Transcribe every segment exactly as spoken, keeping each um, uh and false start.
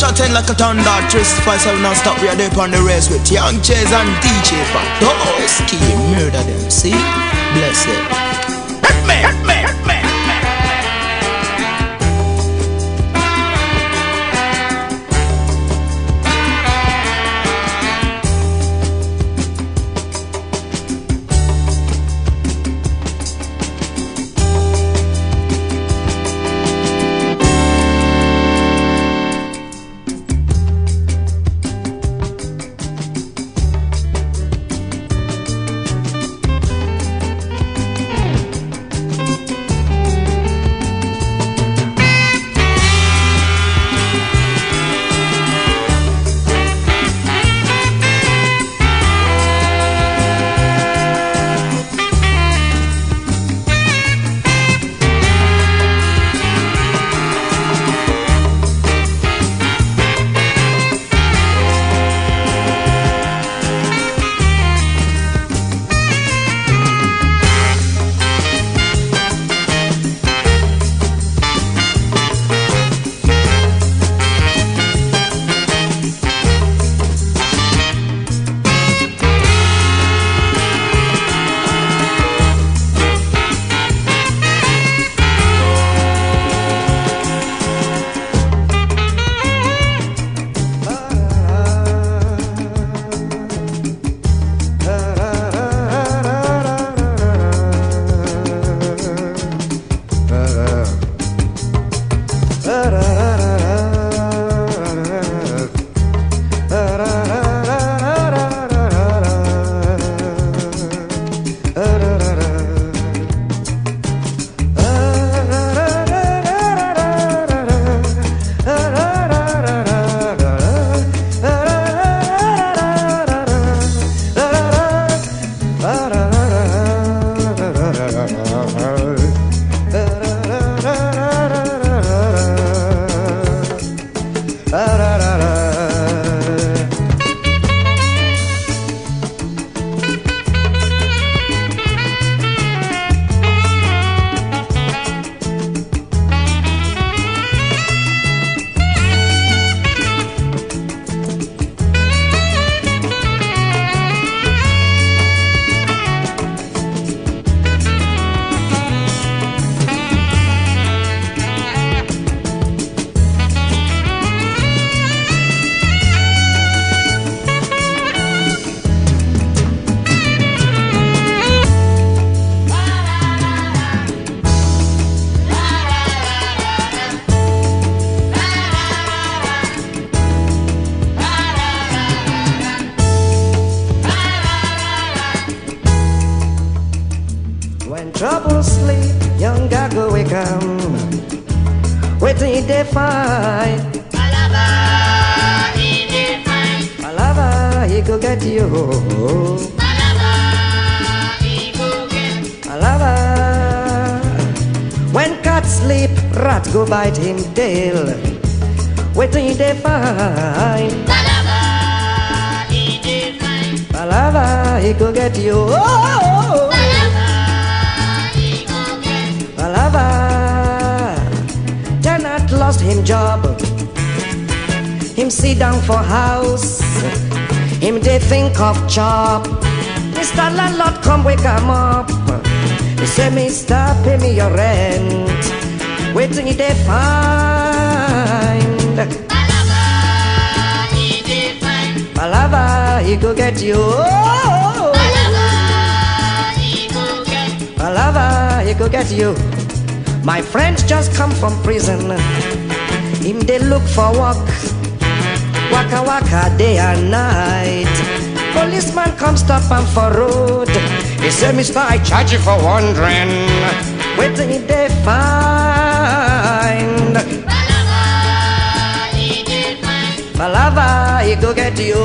out ten like a thunder. Three five seven non-stop. We are there on the race with Young Chase and D J Pop. Those key murder them. See, bless it. Hit me, hit me, hit me. Trouble sleep, young guy go wake up. Wait till they find Palava, he dey find Palava, he go get you. Palava, he go get Palava. When cat sleep, rat go bite him tail. Wait till they find Palava, he dey find Palava, he go get you. Oh, tenant lost him job. Him sit down for house. Him they think of chop. Mister Landlord come wake him up. He say, Mister, pay me your rent. Waiting they find Palava, he dey find Palava, he go get you. Palava, he go get Palava, he go get you. My friends just come from prison. Him they look for work. Waka waka day and night. Policeman come stop him for road. He say, Mister, I charge you for wandering. Wait till they find Palava, he dey find Palava, he go get you.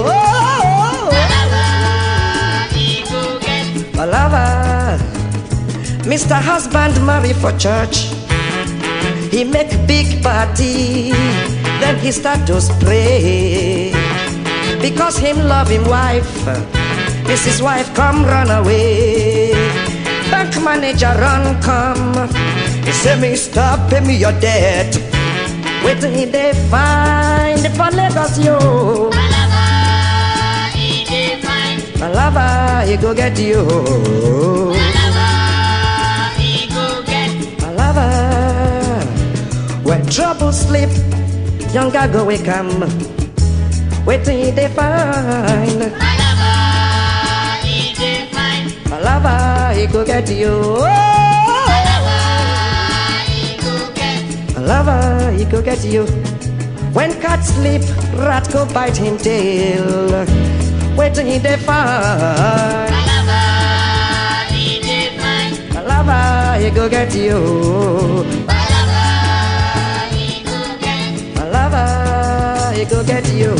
Palava, he go get Palava. Mister Husband marry for church. He make big party. Then he start to spray. Because him love him wife. Missus Wife come run away. Bank manager run come. He say, Mister, pay me your debt. Wait till they find for Lagos, yo. My lover, he dey find. My lover, he go get you. My lover, he go get. My lover, when trouble sleep, younger go wake 'em. Wait till they find. My lover, he dey find. My lover, he go get you. My lover, he go get. My lover, he go get you. When cat sleep, rat go bite him tail. Wait till they find. My lover, he dey find. My lover, he go get you. My lover, he go get. My lover, he go get you.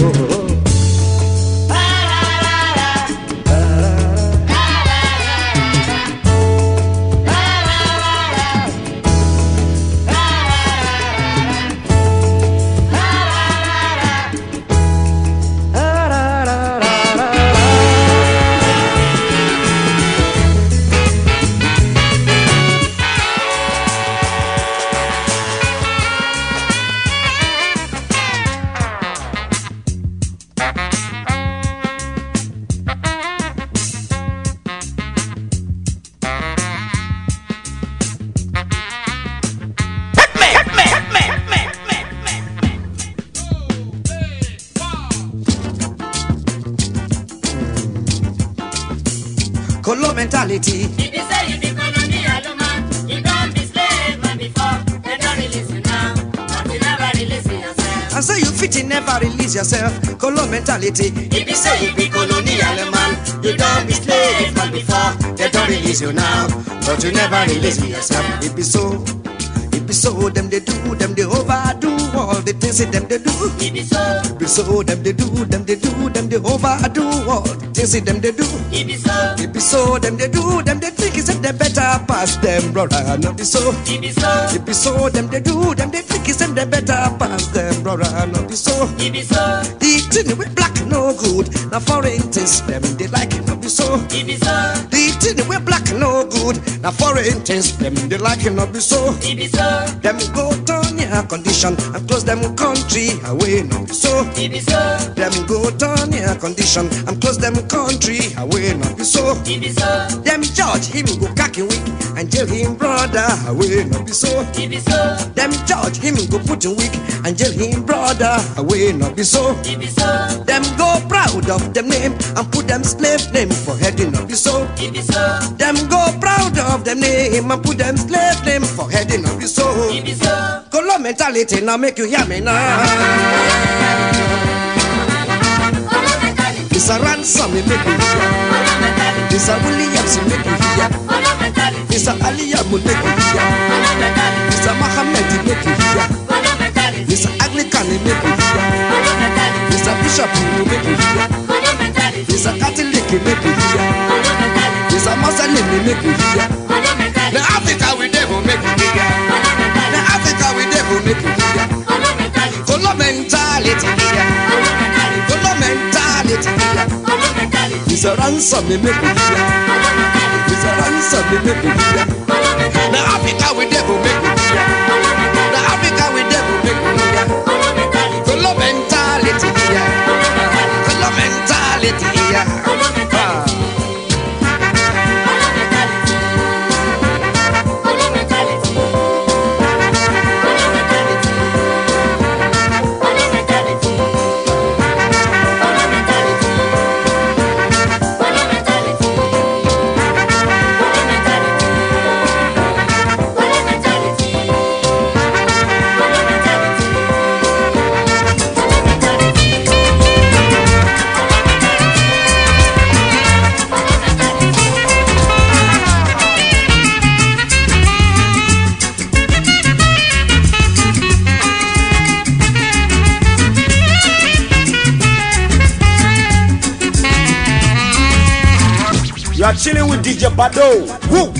Colo mentality. If you say you be colonial man, you don't be slave man before. They don't release you now, but you never release yourself. I say you fit in, never release yourself. Colo mentality. If you say you be colonial man, you don't be slave man before. They don't release you now, but you never release yourself. It be so, it be so. Them they do, them they overdo all the things that them they do. It be so, It be so, them they do, them they do, them they overdo all the things that them they do. it be so, It be so, them they do, them they think is that they better pass them, brother. No be so. it be so, It be so, them they do, them they think is that they better pass them, brother. No be so. it be so, The thing with black no good. Now foreign things them they like it, no be so. it be so, The thing with black no good. Now foreign things them they like it, no be so. it be so, Them go turn your condition and close them country away, no be so. it be so, Them go turn your condition and close them country away, no be so. it be so, Them judge him go cocky weak and jail him brother away, no be so. it be so, Them judge him go put him weak and jail him brother away, no be so. it be so, Them go proud of them name and put them slave name for head, no be so. it be so, Them go proud of them name and put them slave name for head, no be so. it be so, Color mentality now make you hear me now. Color mentality, It's a ransom me make you hear. color mentality, It's a Williams me make you hear. color mentality, It's a Aliyah me make you hear. color mentality, It's a Muhammad me make you hear. color mentality, It's a Anglican me make you hear. color mentality, It's a Bishop me make you hear. color mentality, It's a Catholic me make you hear. color mentality, It's a Muslim me make you hear. color mentality, The Africa we devil make you hear. color mentality, The Africa we devil make you hear. color mentality, Color mentality here. color mentality, Color mentality here. color mentality, It's a ransom me make you hear. color mentality, It's a ransom me make you hear. color mentality, The Africa we devil make you hear. color mentality, The Africa we devil make you hear. color mentality, Color mentality here. Color mentality here. color mentality, Ah. color mentality, color mentality, color mentality, color mentality, color mentality, color mentality, color mentality, You are chilling with D J Bado. Woo!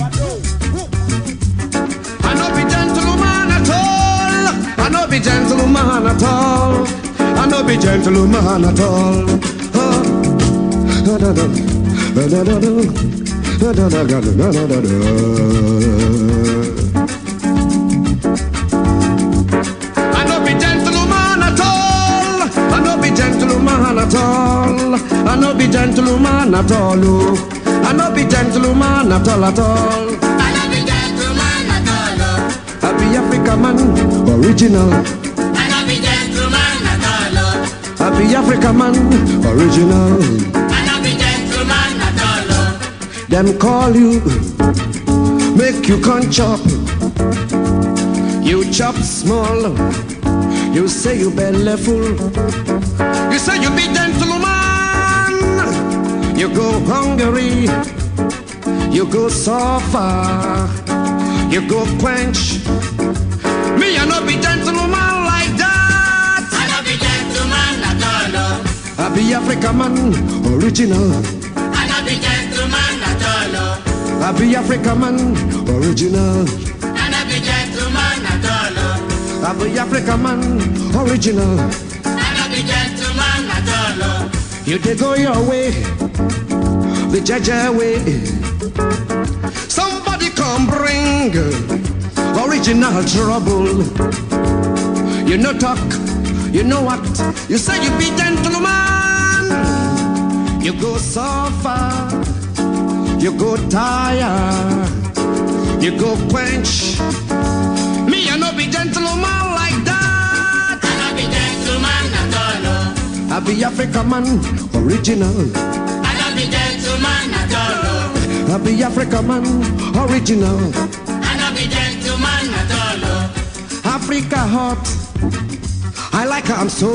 I no be gentleman at all. I no be gentleman at all. I no be gentleman at all. Oh. Da, da, da. Da, da, da, da. Da, da, da, da, da, da, da, da. I no be gentleman. at all. I no be gentleman at all. Oh. I no be gentleman at all at all. I no be gentleman at all. Oh. I be African man, original. I no be gentleman at all. Oh. I be African man, original. I no be gentleman at all. Oh. Them call you, make you can chop. You chop small. You say you belly full. You say you be gentleman. You go hungry. You go suffer. You go quench. Me, I no be gentleman like that. I no be gentleman at all. Oh. I be African man, original. I no be gentleman at all. Oh. I be African man, original. I no be gentleman at all. Oh. I be African man, original. I no be gentleman at all. Oh. You dey go your way, the Jaja way. Somebody come bring original trouble. You no talk, you know what? You say you be gentleman. You go suffer, you go tire, you go quench. Me, I no be gentleman like that. I no be gentleman at all. Oh. I be African man, original. I no be gentleman at all. Oh. I be African man, original. I no be gentleman at all. Oh. Africa hot, I like her, I'm so.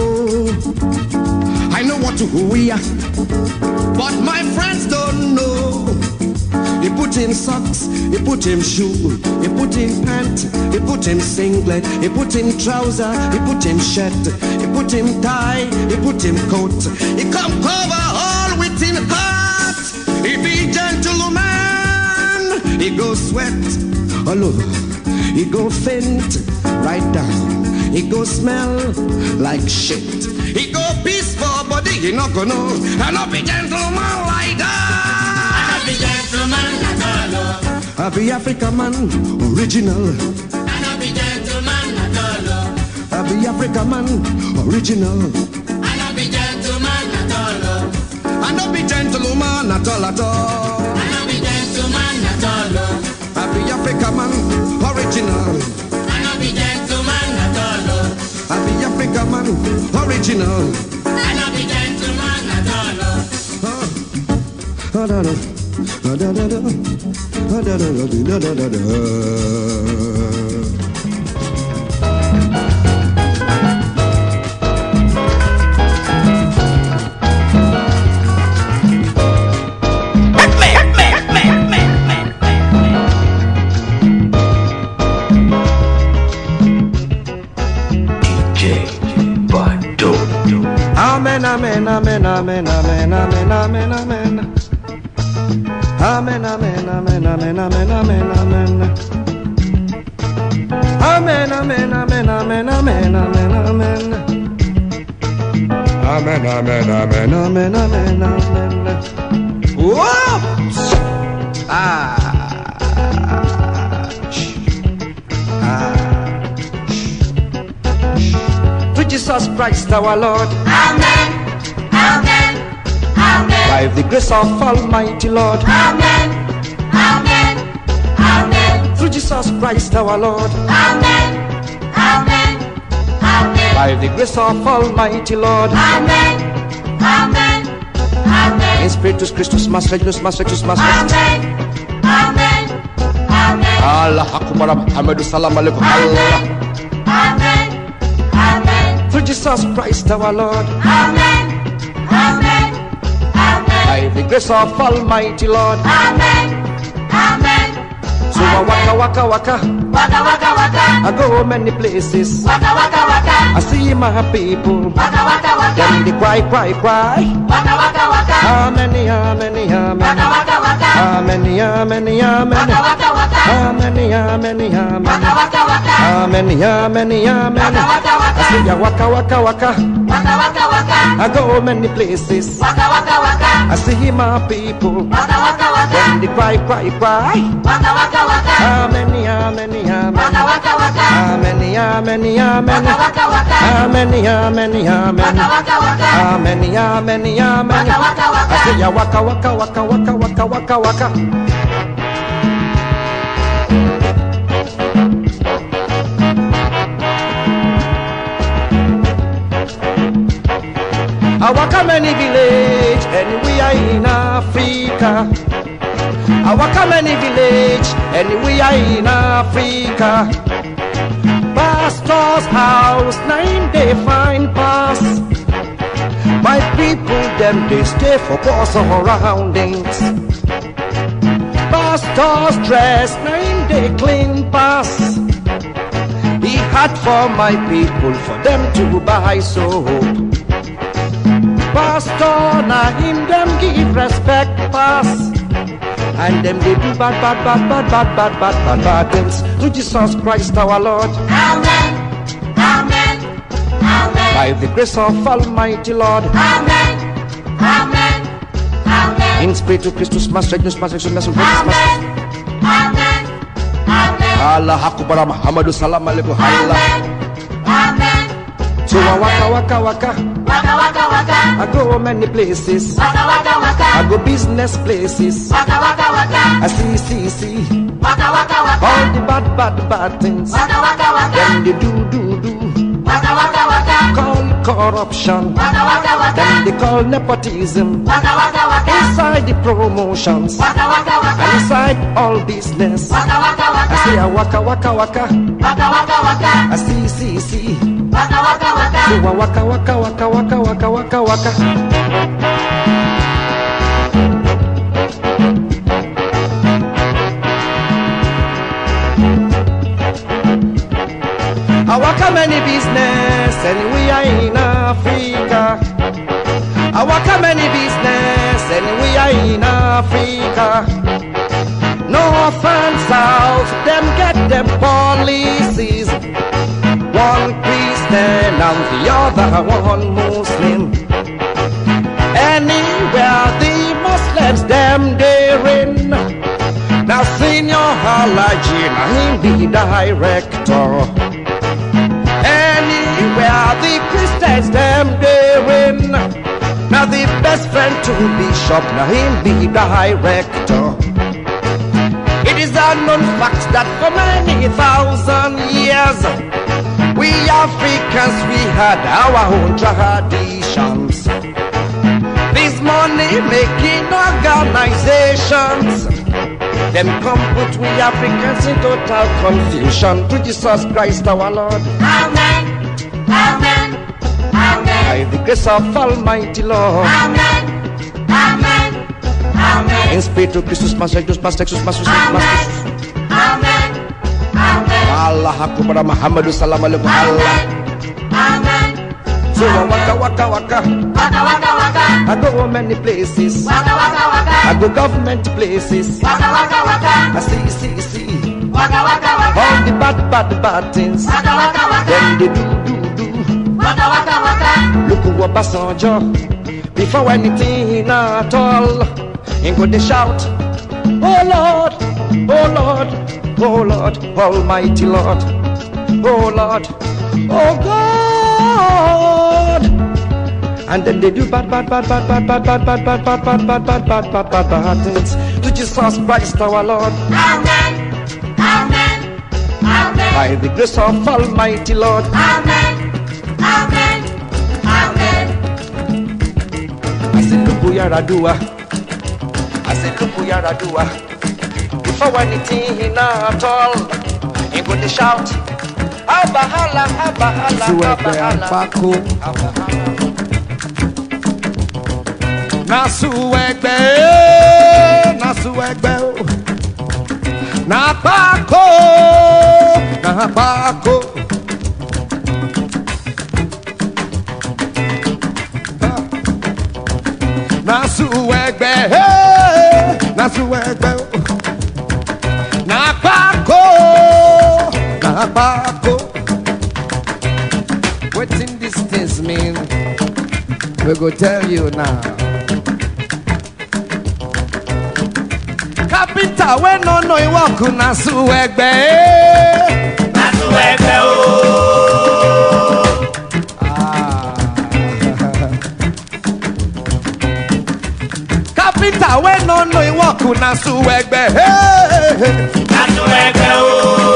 I know what to we are, but my friends don't know. He put him socks, he put him shoe, he put him pant, he put him singlet, he put him trouser, he put him shirt, he put him tie, he put him coat. He come cover all within heart. He be gentleman, he go sweat all over, he go faint right down, he go smell like shit, he go peaceful body, he not gonna know, I not be gentleman like that. I no be gentleman at all. Oh. I be African man, original. I no be gentleman at all. Oh. I be African man, original. I no be gentleman at all. Oh. I no be gentleman at all at all. I no be gentleman at all. Oh. I be African man, original. I no be gentleman at all. Oh. I be African man, original. I no be gentleman at all. Oh. Oh, da, da. Oh, da, da, da. Oh, da, da, da, da, da, da, da. Amen, amen, amen, amen, amen, amen, amen, amen. Amen, amen, amen, amen, amen, amen, amen. Amen, amen, amen, amen, amen, amen, amen. Amen, amen, amen, amen, amen, amen. Whoa! Ah. Ah. To Jesus Christ our Lord. Amen. Amen. Amen. By the grace of Almighty Lord. Amen. Amen. Amen. Through Jesus Christ our Lord. Amen. Amen. Amen. By the grace of Almighty Lord. Amen. Amen. Amen. In Spiritus Christus, Mas Reginus, Mas Rectus, Mas Rectus. Amen. Amen. Amen. Allah Akbar, Muhammadu Salam Alaikum. Allah. Amen. Amen. Through Jesus Christ our Lord. Amen. Amen. Amen. By the grace of Almighty Lord. Amen. Amen. So I waka waka waka. Waka waka waka. I go many places. Waka waka waka. I see my people. Waka waka waka. Them they cry cry cry. Waka waka waka. How many, how many, how Waka many? waka waka. How many, how many, how many? Waka waka waka. How many, how many, how many? Waka waka waka. How many, how many, how many? Waka waka waka. I say ya waka waka waka. Waka waka waka. I go many places. Waka waka waka. I see my people. Waka waka waka. waka. When they cry, cry, cry. Waka waka waka. Amen, amen, amen. Waka waka waka. Amen, amen, amen. Waka waka waka. Amen, amen, amen. Waka waka waka. Amen, amen, amen. Waka waka waka. I say ya waka waka waka waka waka waka waka. I waka many village and we are in Africa. I waka many village and we are in Africa. Pastor's house, nine they find pass. My people them they stay for poor surroundings. Pastor's dress, nine they clean pass. He had for my people for them to buy soap. Pastor, na him them give respect pass. And them they do bad, bad, bad, bad, bad, bad, bad, bad, bad things to Jesus Christ our Lord. Amen. Amen. Amen. By the grace of Almighty Lord. Amen. Amen. Amen. In spirit to Christus, Master, Master, Master, Master, Master. Amen. Amen. Amen. Allah Akbar, Muhammadu Salam Alaikum. Allah. Amen. Amen. So I waka waka waka. Waka waka waka. I go many places. Waka waka waka. I go business places. Waka waka waka. I see, see, see. Waka waka waka. All the bad, bad, bad things. Waka waka waka. Then they do, do, do. Waka waka waka. Call corruption. Waka waka waka. Then they call nepotism. Waka waka waka. Inside the promotions. Waka waka waka. And inside all business. Waka waka waka. I say I waka waka waka. Waka waka waka. I see, see, see. Waka waka waka. So I waka waka waka waka waka waka waka. I waka many business and we are in Africa. I waka many business and we are in Africa. North and south, them get them policies. One Christian and the other one Muslim. Anywhere the Muslims them they're in. Now Senior Halaji, him the director. Anywhere the Christians them they're in. Now the best friend to Bishop, now him the director. It is a known fact that for many thousand years we Africans, we had our own traditions. These money-making organizations, them come put we Africans in total confusion. To Jesus Christ our Lord. Amen. Amen. Amen. By the grace of Almighty Lord. Amen. Amen. Amen. In spirit to Christus, Master, Jesus, Master, Jesus, Master, Jesus, Master. Amen. Amen. Allah Akbar, Muhammadu Salam Alaikum. Allah. Amen. So I waka waka waka. Waka waka waka. I go many places. Waka waka waka. I go government places. Waka waka waka. I see, see, see. Waka waka waka. All the bad, bad, bad things. Waka waka waka. Then they do, do, do. Waka waka waka. Look who Obasanjo. Before anything at all, he go they shout, oh Lord, oh Lord, oh Lord, Almighty Lord, oh Lord, oh God. And then they do bad, bad, bad, bad, bad, bad, bad, bad, bad, bad, bad, bad, bad, bad, bad, bad, bad things to Jesus Christ our Lord. Amen. Amen. Amen. By the grace of Almighty Lord. Amen. Amen. Amen. I said, look who you're a doer. I said, look who you're a doer. Before anything at all, he go to shout, Abba hala, Abba hala, Abba hala. Nasuegbe, Nasuegbe, Napako, Napako. Nasuegbe, Nasuegbe, Napako, Napako. What in this things mean? We go tell you now. Carpenter we no know he work na suegbe. Na suegbe o. Carpenter we no know he work na suegbe. Na suegbe o.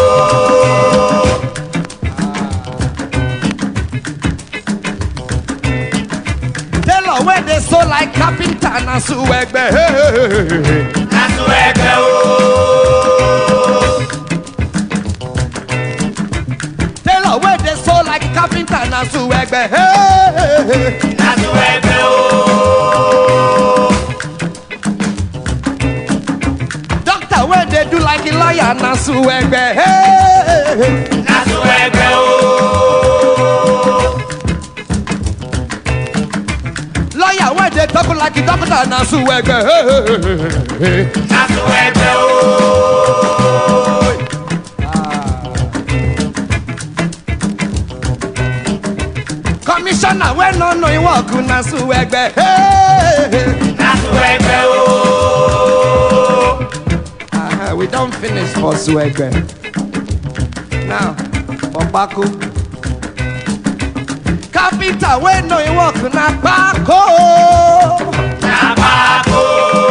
Tailor we dey so like carpenter na suegbe. Na suegbe o. Tailor we dey so like carpenter na suegbe. Na suegbe o. Doctor we dey do like a lawyer na suegbe. Na suegbe o. Lawyer we dey talk like a doctor na suegbe. Na suegbe o. Commissioner we no know he work na suegbe. Na suegbe o. Uh, we don't finish for suegbe. Now, for Paco. Carpenter we know he work na Paco. Na Paco.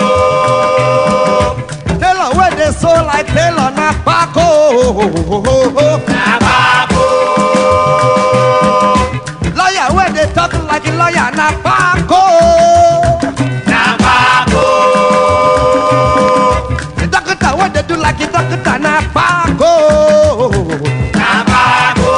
Tailor we dey so like Tailor na Paco. Na Paco. Lawyer we dey talk like a lawyer na Paco. Na Paco. The doctor we dey do like a doctor na Paco. Na Paco.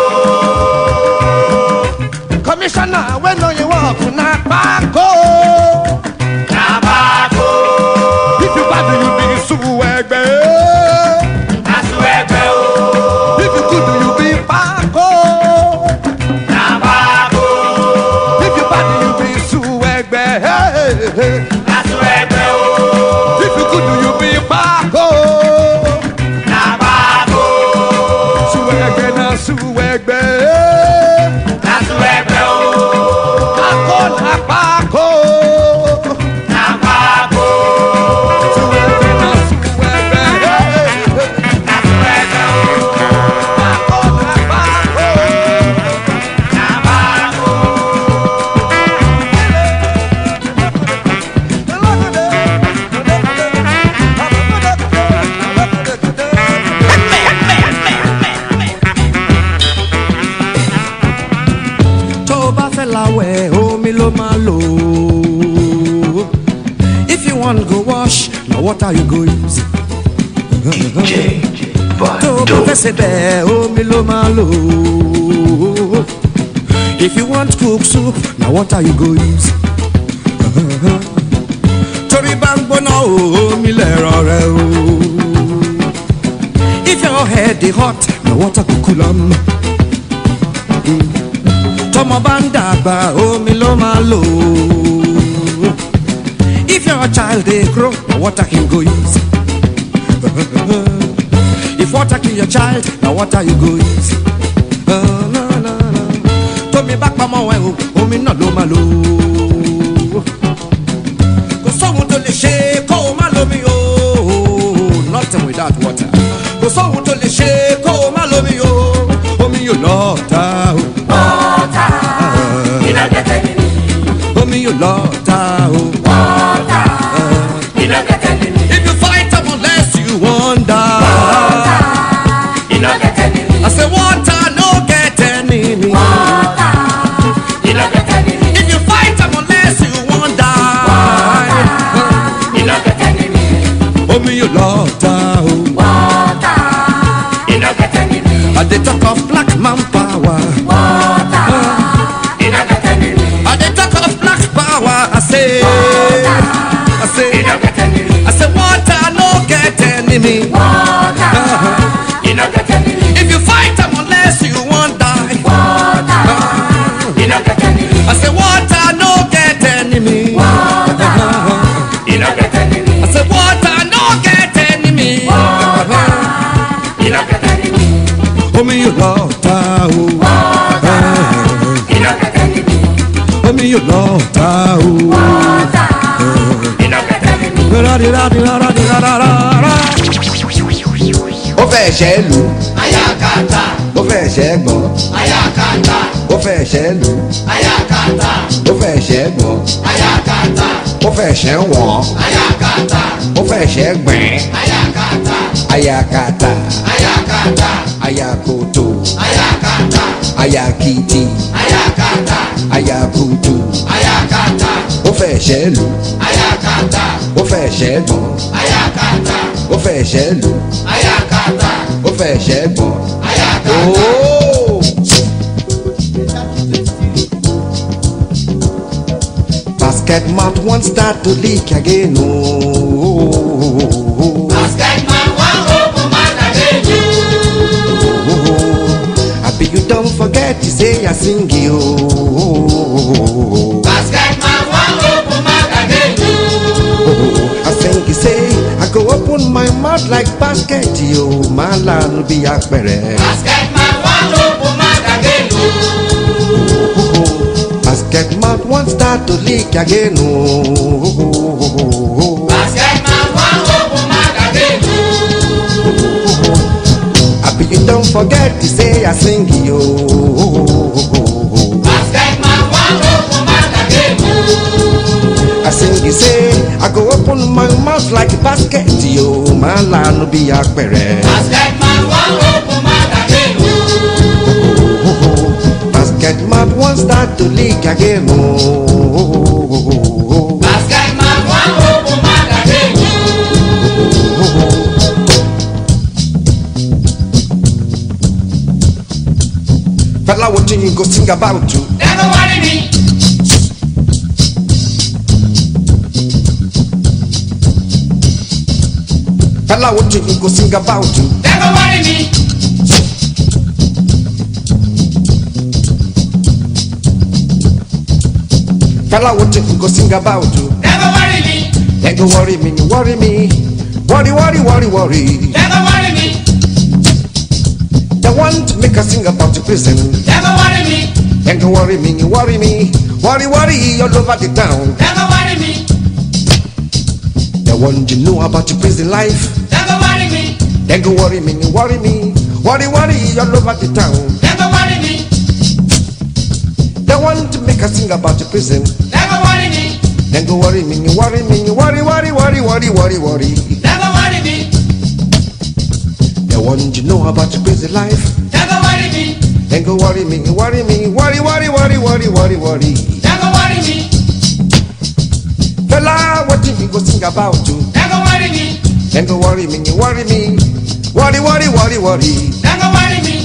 Commissioner we know you work na Paco. Na Paco. If you bad you be suegbe. Na suegbe o. If you good you be Paco. Na Paco. If you bad you be suegbe. Na suegbe o. If you good you be Paco. Na Paco. Suegbe na suegbe. Na suegbe o. Paco na Paco. Na Paco. Suegbe na suegbe. Na suegbe o. Paco na Paco. Na Paco. Tó bá fẹ́ láwẹ̀ omi ló máa lò. If you want go wash, na water you go use. Tó bá fẹ́ sebẹ̀ omi ló máa lò. If you want cook soup, na water you go use. Torí bá ń gbóná o, omi lẹ̀rọ rẹ o. If your head dey hot, na water go cool am. Tọmọ bá ń dàgbà omi ló máa lò. If your child dey grow, na water him go use. If water kill your child, na water you go use. Tómi bá pamọ́ ẹ o, omi náà ló máa lò. Kò sóhun tó lè ṣe kó o má lómi o. Nothing without water. Kò sóhun tó lè ṣe kó o má lómi o. Omi yóò lọ́ọ̀ta o. Omi yóò lọ́ọ̀ta o. If you fight them unless you want die. I say water no get enemy. If you fight them unless you want die. Omi yóò lọ́ọ̀ta o. I dey talk of black man power. I dey talk of black power. I say, I say, I say water no get enemy. If you fight them unless you want die. I say water no get enemy. I say water no get enemy. Omi yóò lọ́ọ̀ta o. Omi yóò lọ́ọ̀ta o. fẹ́ ṣẹ́ lù ayakata, ó fẹ́ ṣẹ́ gbọ́n ayakata, ó fẹ́ ṣẹ́ lù ayakata, ó fẹ́ ṣẹ́ gbọ́n ayakata, ó fẹ́ ṣẹ́ wọ̀n ayakata, ó fẹ́ ṣẹ́ gbẹ̀n ayakata, ayakata ayakata, ayakoto ayakata, ayakiti ayakata, ayakutu ayakata, ó fẹ́ ṣẹ́ lù ayakata, ó fẹ́ ṣẹ́ gbọ́n ayakata, ó fẹ́ ṣẹ́ lù ayakata, ó fẹ́ ṣẹ́ gbọ́n. ayakata. Oh! Basket mouth won't start to leak again. Oh, Basket man wan open mouth again, I bet you don't forget to say I sing you. basket man wan open mouth again, I sing you say I go open my mouth like basket. Yo, my land be a basket man wan open mouth again, Basket mouth won't start to leak again. Oh, basket man wan open mouth again, I bet you don't forget to say I sing you. basket man wan open mouth again, I sing you say I go open my mouth like a basket. Yo, my land be a basket man wan open mouth again, Basket mouth won't start to leak again. Oh, basket man wan open mouth again, fella, what you go sing about you? never worry me, Fella, what you go sing about you? never worry me, Fella, what you go sing about you? never worry me, They go worry me, worry me, worry, worry, worry, worry. never worry me, They want to make us sing about the prison. never worry me, They go worry me, worry me, worry, worry all over the town. never worry me, They want to know about the prison life. never worry me, They go worry me, worry me, worry, worry all over the town. never worry me, They want to make us sing about the prison. never worry me, Then go worry me, worry me, worry, worry, worry, worry, worry, worry. never worry me, They want to know about the prison life. never worry me, Then go worry me, worry me, worry, worry, worry, worry, worry, worry. never worry me, Fella, what did you go sing about you? never worry me, Then go worry me, worry me, worry, worry, worry, worry. never worry me,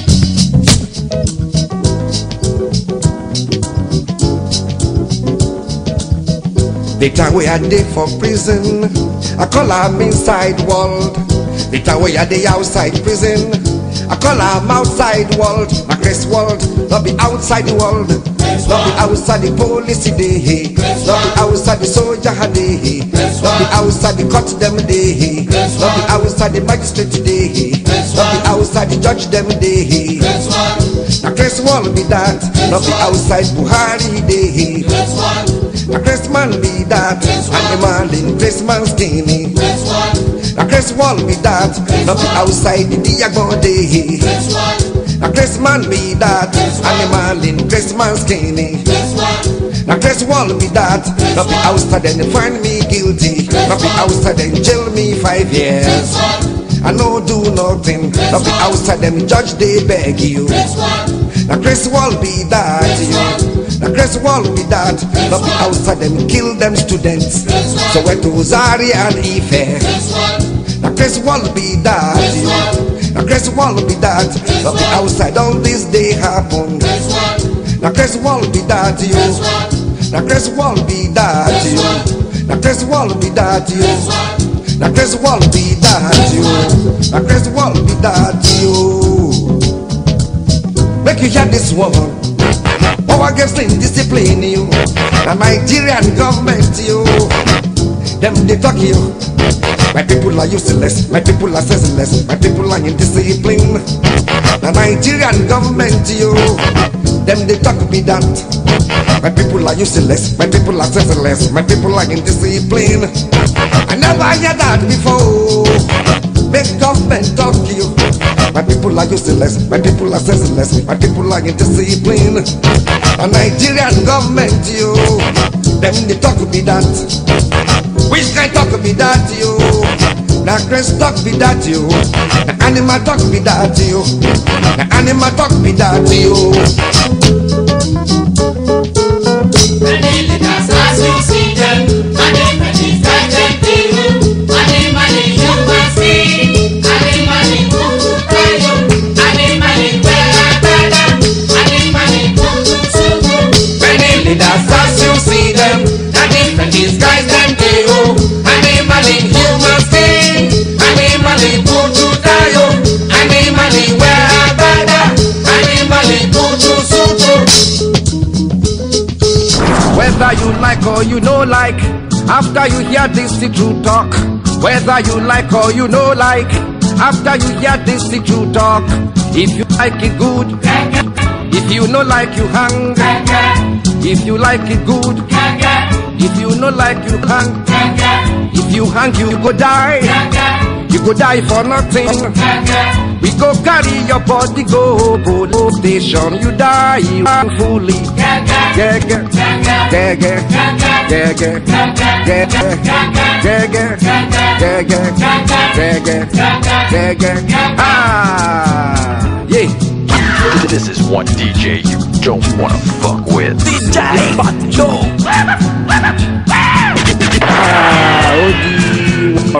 The time we are there for prison, I call am inside world. The time we are there outside prison, I call am outside world. My Chris world, not be outside the world. Not be outside the police day, not be outside the soldier day, not be outside the court them day, not be outside the magistrate day, not be outside the judge them day. Now Chris world be that, not be outside Buhari day. Now Chris man be that, animal in Chris man skinny. Now Chris wall be that, not be outside the Diago day. Now Chris man be that, animal in Chris man skinny. Now Chris wall be that, not be outside and find me guilty, not be outside and jail me five years. I no do nothing, not be outside them judge they beg you. Now Chris wall be that, you. Now Chris wall be that, not be outside them kill them students. So went to Zaria and Ife. Now Chris wall be that, you. Now Chris wall be that, not be outside all this day happen. Now Chris wall be that, you. Now Chris wall be that, you. Now Chris wall be that, you. Now Chris wall be that, you. Now Chris wall be that, you. Make you hear this one. Our girls in discipline you. The Nigerian government you. Them they talk you. My people are useless. My people are senseless. My people are indiscipline. The Nigerian government you. Them they talk me that. My people are useless. My people are senseless. My people are indiscipline. I never heard that before. Make government talk you. My people are useless, my people are senseless, my people are indisciplined. A Nigerian government, you, them they talk be that. Which kind talk be that, you? The grass talk be that, you. The animal talk be that, you. The animal talk be that, you. Many leaders as you see them, many many them people, many many you must see, many many who to tell you, many many where better, many many who to sue. Many leaders as you see them, the different disguise them they owe. Many many you must see, many many who to tell you, many many where better, many many who to sue. Whether you like or you no like, after you hear this the true talk. Whether you like or you no like, after you hear this the true talk. If you like it good, if you no like you hang. If you like it good, if you no like you hang. If you hang you go die, you go die for nothing. We go carry your body go police station, you die fully. Yeah, yeah, yeah, yeah, yeah, yeah, yeah, yeah, yeah, yeah, yeah, yeah, ah, yeah. This is one D J you don't wanna fuck with. D J Bado. Ah, Odi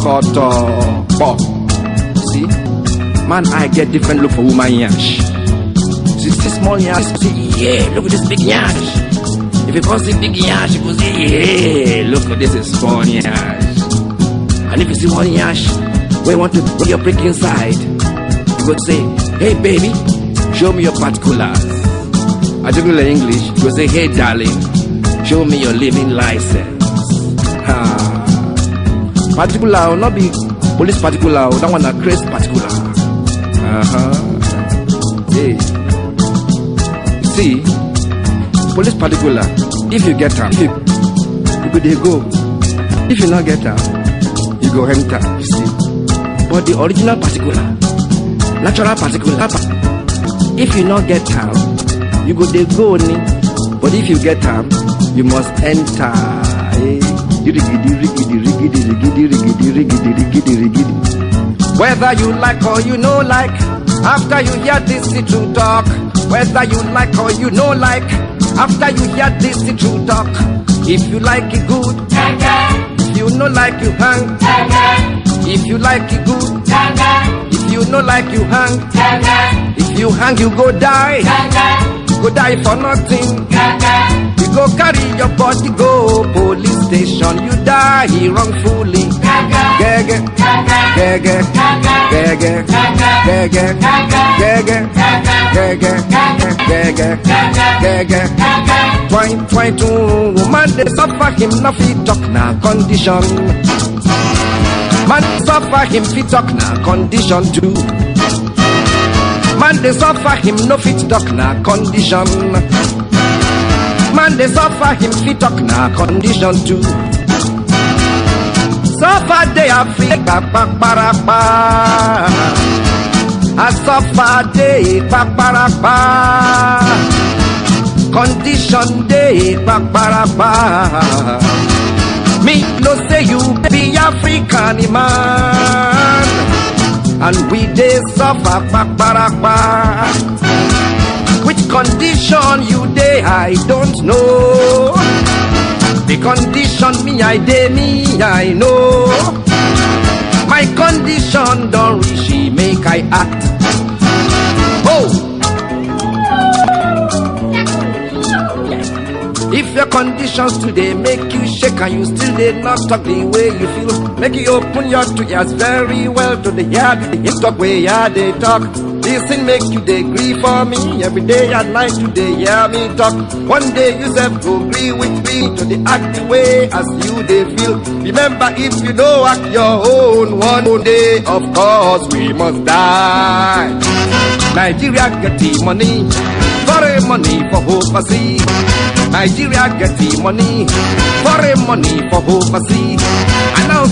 Ronkoto. See, man, I get different look for woman yash. See, this small yash, see, yeah, look at this big yash. If you can't see big yash, you go say, yeah, look at this is small yash. And if you see one yash, where you want to put your prick inside, you go say, hey baby, show me your particulars. I don't know English. You go say, hey darling, show me your living license. Ah. Particular will not be police particular, that one a crazy particular. Uh-huh. Hey. See, police particular, if you get them, you, you go they go. If you not get them, you go enter, you see. But the original particular, natural particular, if you not get them, you go they go only. But if you get them, you must enter. Hey. Whether you like or you no like, after you hear this the true talk. Whether you like or you no like, after you hear this the true talk. If you like it good, if you no like you hang. If you like it good, if you no like you hang. If you hang you go die, you go die for nothing. You go carry your body go police station, you die wrongfully. Gege, gege, gege, gege, gege, gege, gege, gege. Trying, trying to woman they suffer him no fit talk na condition. Man suffer him fit talk na condition too. Man they suffer him no fit talk na condition. Man they suffer him fit talk na condition too. Suffer they Africa paparapa. I suffer they paparapa. Condition they paparapa. Me no say you be African man, and we they suffer paparapa. Which condition you dey, I don't know. The condition me I dey, me I know. My condition don't reach, make I act. Oh! If your conditions today make you shake and you still did not talk the way you feel, make you open your two ears very well to the yard, the hip talk way yeah they talk. Listen make you they agree for me every day and night today hear me talk. One day you self go agree with me to the act the way as you they feel. Remember if you don't act your own one day, of course we must die. Nigeria get the money, foreign money for overseas. Nigeria get the money, foreign money for overseas. Announcements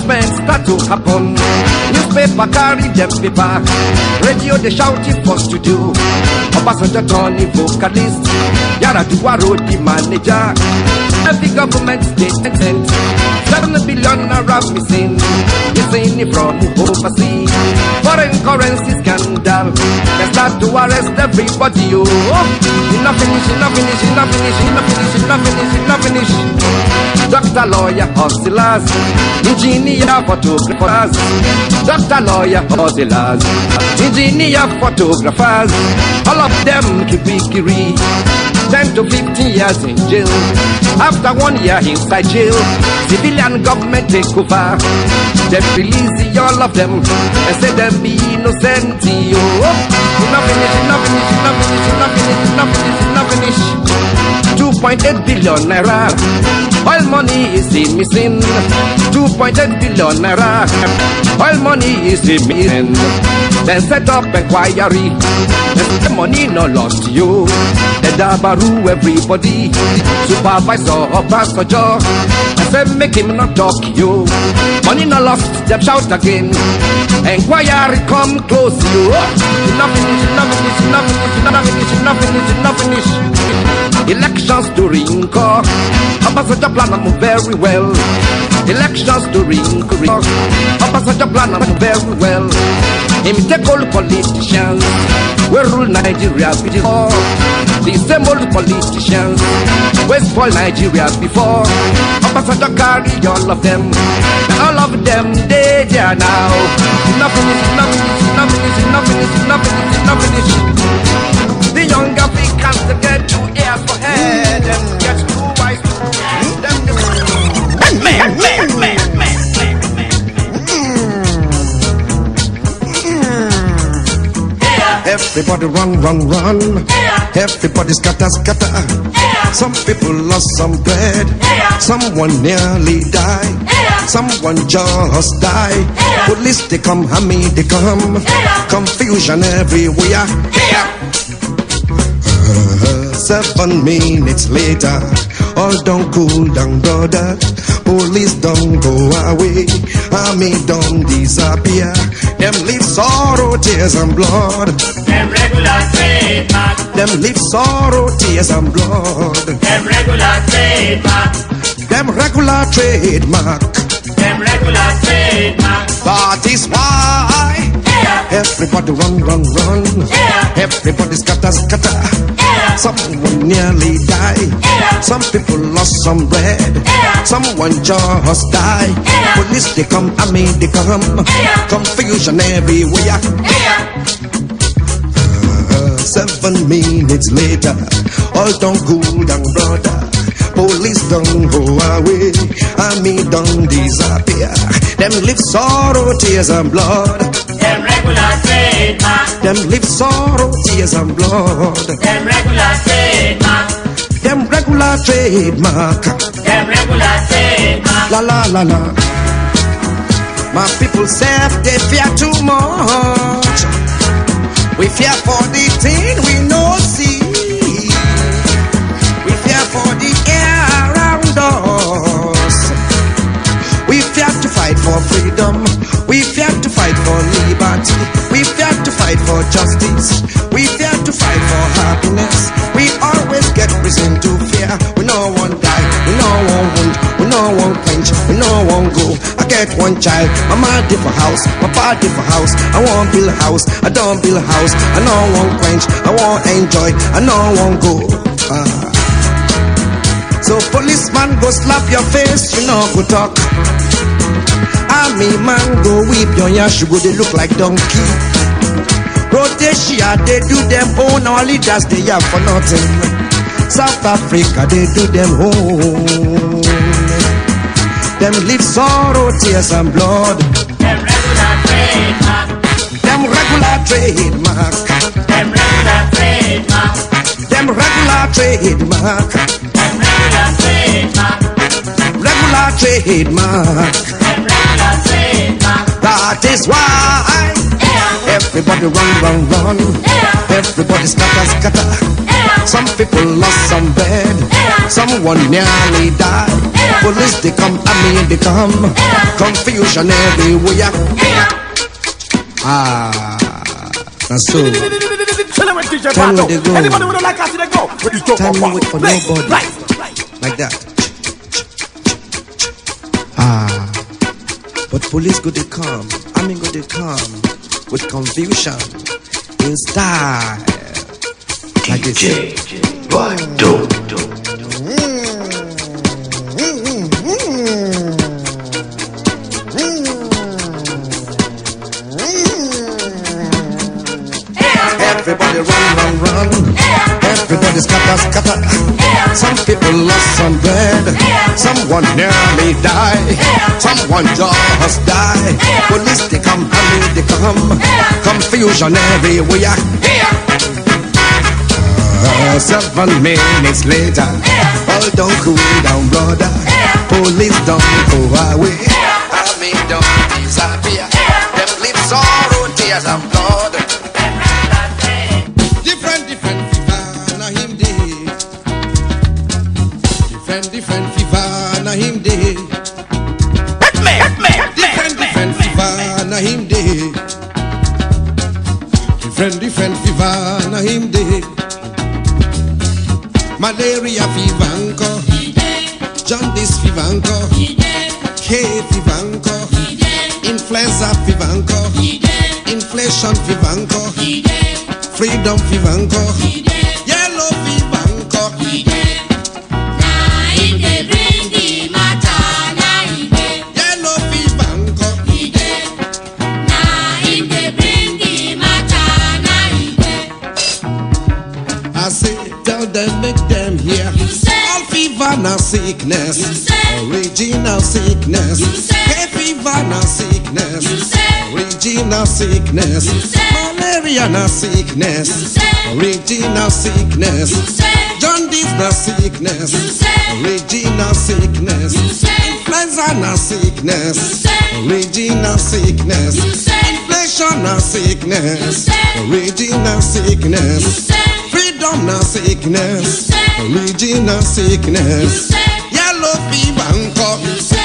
start to happen. Newspaper carry them paper, radio they shouting first to do. Obasanjo Tony vocalist, Yar'Adua road the manager. Every government statement, seven billion naira missing, missing from overseas. Foreign currency scandal, they start to arrest everybody. Oh, enough finish, enough finish, enough finish, enough finish, enough finish, enough finish. Doctor, lawyer, hustlers, engineer, photographers. Doctor, lawyer, hustlers, engineer, photographers. All of them kiri-kiri, ten to fifteen years in jail. After one year inside jail, civilian government take over. They release all of them and say them be innocent. Oh, enough finish, enough finish, enough finish, enough finish, enough finish, enough finish. two point eight billion naira. Oil money is missing. two point eight billion naira. Oil money is missing. Then set up inquiry. The money no lost you. The dabaru everybody. Supervisor of Obasanjo. I said make him not talk you. Money no lost. Them shout again. Inquiry come close you. Enough finish, enough finish, enough finish, enough finish, enough finish, enough finish. Elections to ring call. Obasanjo plan them very well. Elections to ring call. Obasanjo plan them very well. Him take all politicians. We rule Nigeria before. The same old politicians. We spoil Nigeria before. Obasanjo carry all of them. All of them they there now. Enough finish, enough finish, enough finish, enough finish, enough finish, enough finish. The young Africans to get two ears for head and get two eyes to them. Man, man, man, man, man. Everybody run, run, run. Everybody scatter, scatter. Some people lost some bread. Someone nearly died. Someone just died. Police they come, Hammy they come. Confusion everywhere. Uh, seven minutes later, all don't cool down, brother. Police don't go away. Army don't disappear. Them leave sorrow, tears and blood. Them regular trademark. Them leave sorrow, tears and blood. Them regular trademark. Them regular trademark. Them regular trademark. That is why Yeah. everybody run, run, run. Yeah. Everybody scatter, scatter. Yeah. Someone nearly died. Yeah. Some people lost some bread. Yeah. Someone just died. Yeah. Police they come, army they come. Yeah. Confusion everywhere. Yeah. Uh, seven minutes later, all don't cool down, brother. Police don't go away, army don't disappear. Them live sorrow, tears and blood. Them regular trademark. Them live sorrow, tears and blood. Them regular trademark. Them regular trademark. Them regular trademark. La la la la. My people say they fear too much. We fear for the thing we no see. We fear for the air around us. We fear to fight for freedom. We fear to fight for liberty. We fear to fight for justice. We fear to fight for happiness. We always get reason to fear. We no one die. We no one wound. We no one quench. We no one go. I get one child. My mama did for house. My pa did for house. I want build a house. I don't build a house. I no one quench. I want enjoy. I no one go. Ah. So policeman go slap your face. You know go talk. Army man go whip your yash. You go they look like donkey. Rhodesia they do them own. Our leaders they have for nothing. South Africa they do them own. Them live sorrow, tears and blood. Them regular trademark. Them regular trademark. Them regular trademark. Them regular trademark. Them regular trademark. Regular trademark. Them regular trademark. That is why Yeah. everybody Everybody run, run, run. Everybody scatter, scatter. Some people lost some bed. Someone nearly died. Police they come, army they come. Confusion everywhere. Ah, that's so. Tell me D J Tell me Pato. they go. Anybody would like us to they go? But you talk Time about wait for right, nobody. right. Like that. Ah, but police go they come, army go they come with confusion in style. Like this. D J Bado. Everybody run, run, run. Everybody scatter, scatter. Some people lost some bread. Someone nearly died. Someone just died. Police they come, army they come. Confusion everywhere. Uh, seven minutes later, all don't cool down, brother. Police don't go away. Army don't disappear. Them bleed sorrow, tears and blood. Different, different fever, na him day. Different, different fever, na him day. Different, different fever, na him day. Different, different fever, na him day. Malaria fever anko, jaundice fever anko, hay fever anko, influenza fever anko, inflation fever anko, freedom fever anko, yellow fever anko. Yellow fever anko. I say tell them make them hear. All fever na sickness, original sickness. Hay fever na sickness, original sickness. Malaria na sickness, original sickness. Jaundice na sickness, original sickness. Influenza na sickness, original sickness. Inflation na sickness, original sickness. Freedom na sickness, original sickness. Yellow fever anko.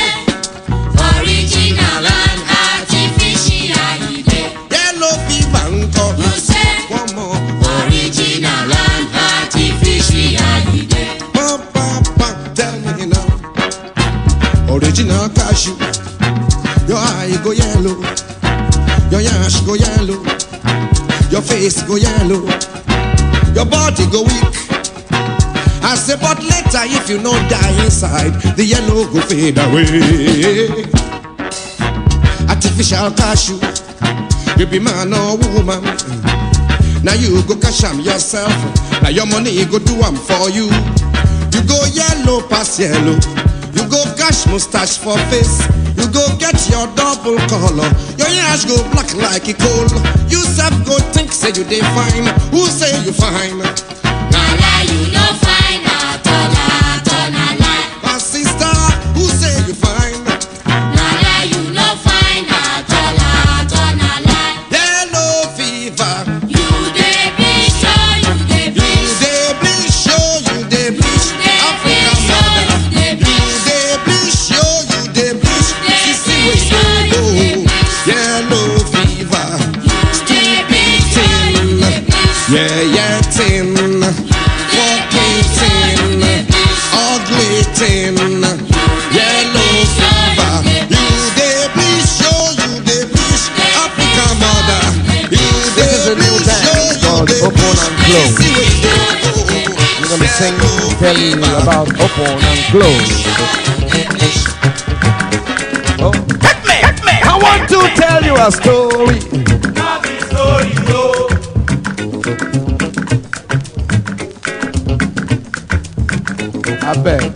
Original and artificial. Yellow fever anko. One more. Original and artificial. Pa, pa, pa, tell me now. Original cashew. Your eye go yellow. Your yash go yellow. Your face go yellow. Your body go weak. I say, but later if you no die inside, the yellow go fade away. Artificial cashew, you be man or woman. Now you go cash am yourself. Now your money go do am for you. You go yellow pass yellow. You go cash mustache for face. You go get your double color. Your ears go black like a coal. You self go think say you dey fine. Who say you fine? Nala, you no fine at all, at all, nala. My sister, who say you fine? Nala, you no fine at all, at all, nala. Yellow fever. You dey bleach, oh, you dey You bleach. dey bleach, oh, you dey bleach. Africa mother. You dey bleach, oh, you dey bleach. Sissy where you go. Yellow fever. Yeah, yeah, tin. Walking tin. Ugly tin. Yellow fever. You dey bleach, oh, you dey bleach. Africa mother. You dey bleach, oh, you dey bleach. Sissy where you go. We're gonna sing, tell you about Upon and Glow. Oh. Hit me, hit me. I want to tell you a story. I beg.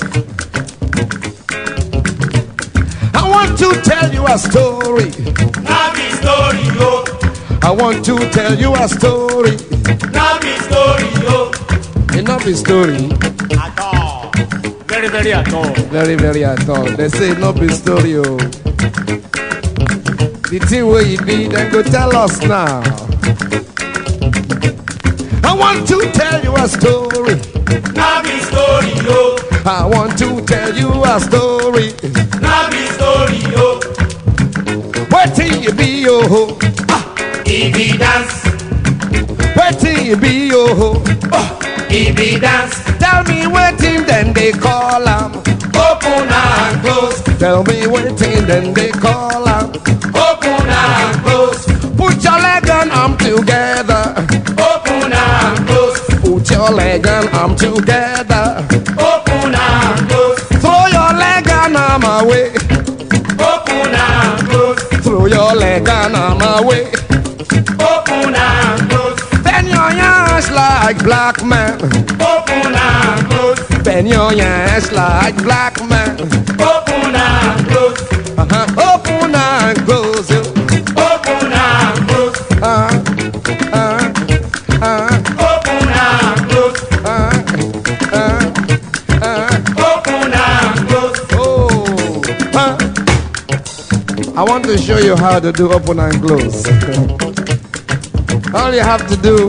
I want to tell you a story. Nabi story, yo. I want to tell you a story. Nabi story, yo. Enough is story. At all. Very, very at all. Very, very at all. They say no be story. Oh. The thing where you be, then go tell us now. I want to tell you a story. Now be story, yo. I want to tell you a story. Now be story, yo. Where till you be, yo? He be dance. Where till you be, yo? He be dance. Tell me waiting, then they call him. Open and close. Tell me waiting, then they call him. Open and close. Put your leg and arm together. Open and close. Put your leg and arm together. Open and close. Throw your leg and arm away. Open and close. Throw your leg and arm away. Open and close. Bend your hands like black man. Open and close. Bend your hands like black man. Open and close. Uh-huh. Open and close it. Open and close. Uh, uh, uh, Open and close. uh, uh, uh. Open and close. Oh, huh? I want to show you how to do open and close. All you have to do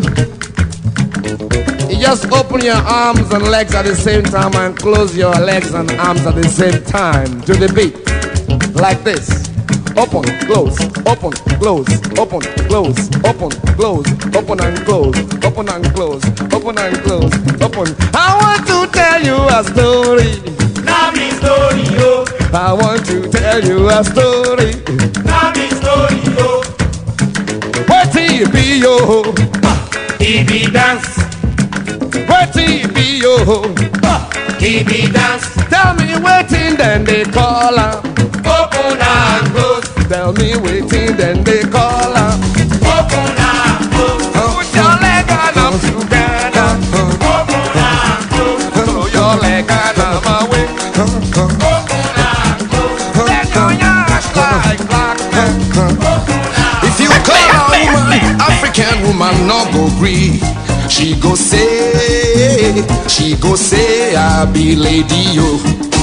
is just open your arms and legs at the same time and close your legs and arms at the same time to the beat. Like this. Open, close, open, close, open, close, open, close, open and close, open and close, open and close, open. I want to tell you a story. Now be story, yo. I want to tell you a story. Now be story, yo. Where till you be, yo? He be dance. Where till you be, yo? He be dance. Tell me waiting, then they call her. Open and close. Tell me waiting, then they call her. Open and close. Put your leg and arm together. Open and close. Throw your leg and arm away. Open and close. Then your hands like black men. If you call a woman, African woman no go gree. She go say, she go say, I be lady yo.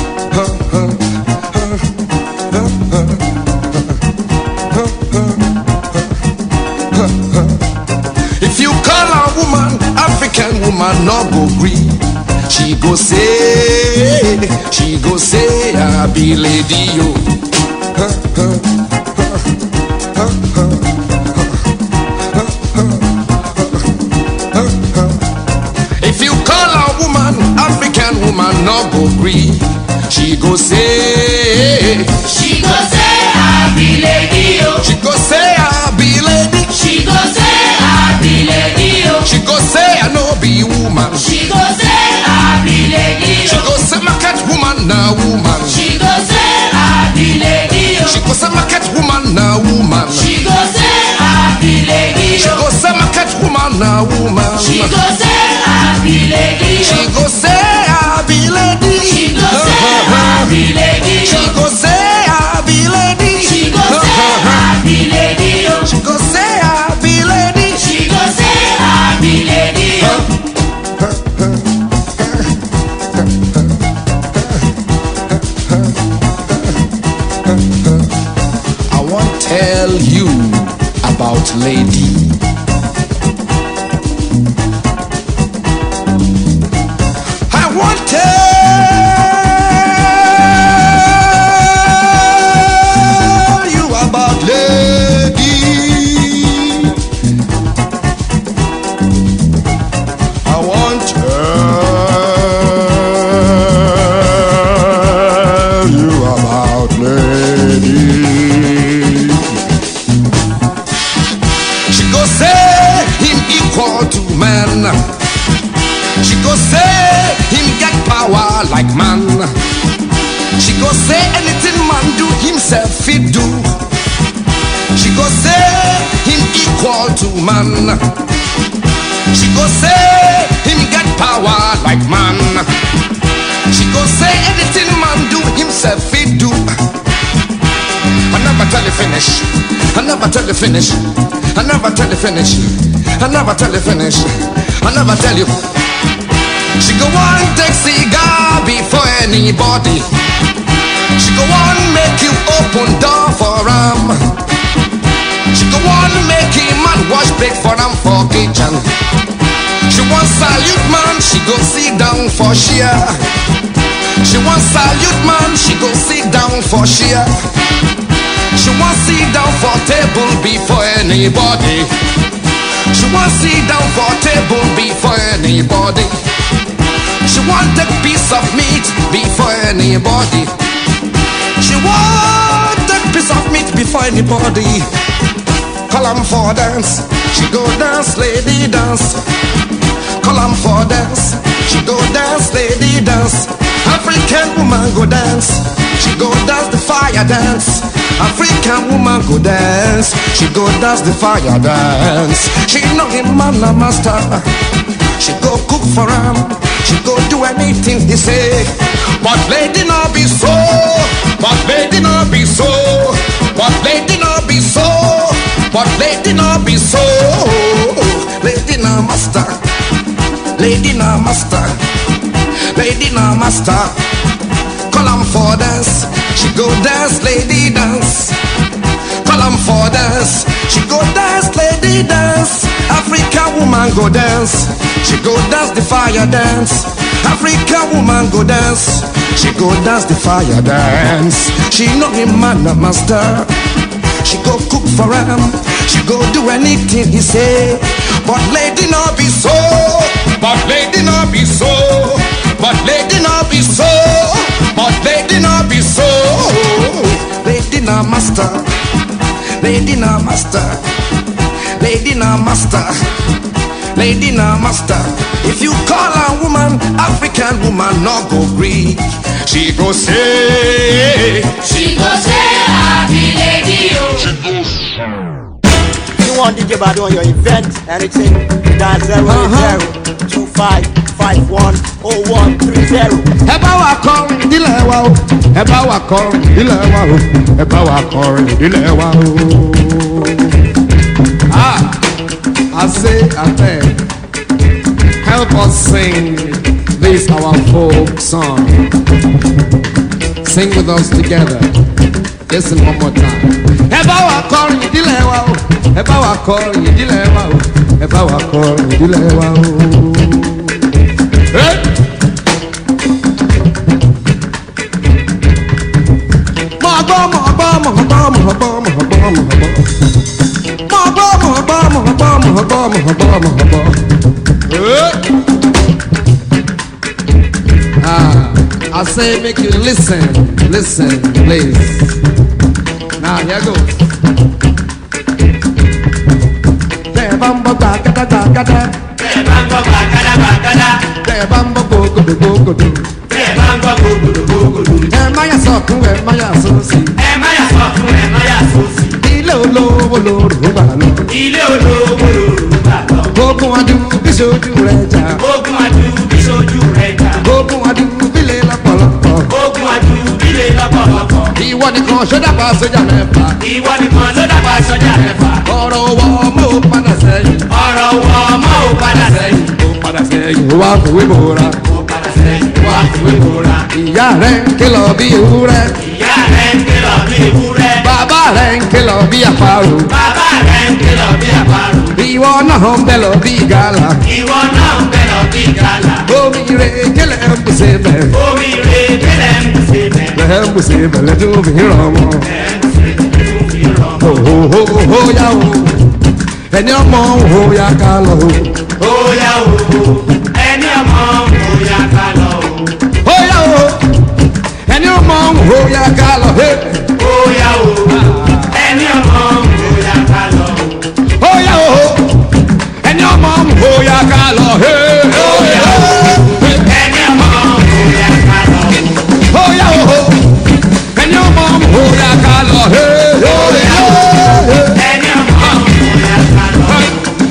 If you call a woman, African woman no go gree. She go say, she go say, I be lady yo. If you call a woman, African woman no go gree. She go say, She go say I be lady yo. she go say I be lady. She go say I be lady yo. She go say I no be woman. She go say I be lady She yo. go say market woman na woman. She go say I be lady yo. She go say market woman na woman. She go say I be lady She yo. go say market woman na woman. She go say I be lady She yo. go say I be lady. She go say I be lady She yo. go say I be lady. She go say I be lady yo. She go say I be lady. She go say I be lady yo. I want tell you about lady. I want tell you about lady. I want tell you about lady. She go say him equal to man. She go say him get power like man. She go say anything man do himself he do. She go say him equal to man. She go say him get power like man. She go say anything man do himself he do. I never tell you finish. I never tell you finish. I never tell you finish. I never tell you finish. I never tell you. She go on take cigar before anybody. She go on make you open door for him. She go on make him man wash plate for for am for kitchen. She want salute man, she go sit down for share. She want salute man, she go sit down for share. She want sit down for table before anybody. She want sit down for table before anybody. She want take piece of meat before anybody. She want take piece of meat before anybody. Call 'em for dance, she go dance, lady dance. Call 'em for dance, she go dance, lady dance. African woman go dance, she go dance the fire dance. African woman go dance, she go dance the fire dance. She know him man a master, she go cook for him, she go do anything he say. But lady no be so, but lady no be so, but lady no be so, but lady no be so. Lady no master, lady no master, lady no master. Call 'em for dance, she go dance, lady dance. Call 'em for dance, she go dance, lady dance. African woman go dance, she go dance the fire dance. African woman go dance, she go dance the fire dance. She know him man a master, she go cook for him, she go do anything he say. But lady no be so, but lady no be so, but lady no be so, but lady no be so. Lady no master, lady no master, lady no master, lady no master. If you call a woman African woman, no go gree. She go say, She go say, I be lady, oh. You want D J Badu on your event, anything, dial zero zero two five five one oh one three zero. Ẹ bá wa kọrin ìdílé wa o, ẹ bá wa kọrin ìdílé wa o, ẹ bá wa kọrin ìdílé wa o. Ah, I say, I beg, help us sing this our folk song. Sing with us together. Listen one more time. Ẹ bá wa kọrin ìdílé wa o, ẹ bá wa kọrin ìdílé wa o, ẹ bá wa kọrin ìdílé wa o. Hey! Mo gbọ́ mo gbọ́ mo gbọ́ mo gbọ́ mo gbọ́ mo gbọ́. Mo gbọ́ mo gbọ́ mo gbọ́ mo gbọ́ mo gbọ́ mo gbọ́. Hey! Ah, I say make you listen, listen, please. Now here goes. Tẹ́ bá ń bọ́ gbàgádá gbàgádá. Tẹ́ bá ń gbọ́ gbàgádá gbàgádá. Tẹ́ bá ń bọ́ gbògòdò gbògòdò. Tẹ́ bá ń gbọ́ gbògòdò gbògòdò. Ẹ má yà sọ̀tún ẹ má yà sósì. Ẹ má yà sọ̀tún ẹ má yà sósì. Ilé olówó lóru gbà lọ. Ilé olówó lóru gbà lọ. Ogun adùn bí sojú rẹ̀ jà. Ogun adùn bí sojú rẹ̀ jà. Ogun adùn bílẹ̀ lọ́pọ̀lọpọ̀. Ogun adùn bílẹ̀ lọ́pọ̀lọpọ̀. Ìwọ nìkan ṣó dàgbà sójà mẹ́fà. Ìwọ nìkan ló dàgbà sọ́jà mẹ́fà. Ọ̀rọ̀ wọ ọmọ ò padà sẹ́yìn. Ọ̀rọ̀ wọ ọmọ ò padà sẹ́yìn. Ó padà sẹ́yìn. Ó wá fìwé bòra. Ó padà sẹ́yìn. Wá ìwé bòra. Ìyá rẹ̀ ń kìlọ̀ bí ewúrẹ́. Ìyá rẹ̀ ń kìlọ̀ bí ewúrẹ́. Bàbá rẹ̀ ń kìlọ̀ bí àparò. Bàbá rẹ̀ ń kìlọ̀ bí àparò. Ìwọ náà ń bẹ̀ lọ bí gàlà. Ìwọ náà ń bẹ̀ lọ bí gàlà. Omi rẹ̀ kẹlẹ̀ ń bùsẹ̀ bẹ̀. Omi rẹ̀ kílẹ̀ ń bùsè bẹ̀. Lẹ̀ ń bùsẹ̀ bẹ̀ lẹ́jọ́ fi rọ̀ mọ́. Ẹ̀ ń bùsè bẹ̀ tó fi rọ̀ mọ́. Ho ya o, ẹni ọmọ ho ya ká lọ o. Óyá o, ẹni ọmọ óyá ká lọ o. Ho ya o, ẹni ọmọ ho ya ká lọ he. Óyá o, ẹni ọmọ óyá ká lọ o. Ho ya o, ẹni ọmọ ho ya ká lọ he. Óyá o, ẹni ọmọ óyá ká lọ o. Ho ya o, ẹni ọmọ ho ya ká lọ he. Óyá o, ẹni ọmọ óyá ká lọ o.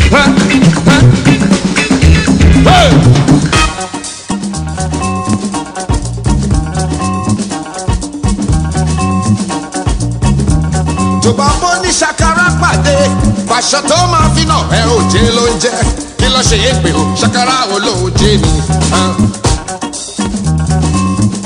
tó bá mọ́ ní ṣàkàrà pàdé pàṣọ tó máa fi nà ẹ ò jẹ́ ló ń jẹ́ kí lọ́ ṣe é pé o ṣàkàrà wo ló ń jẹ́ ni.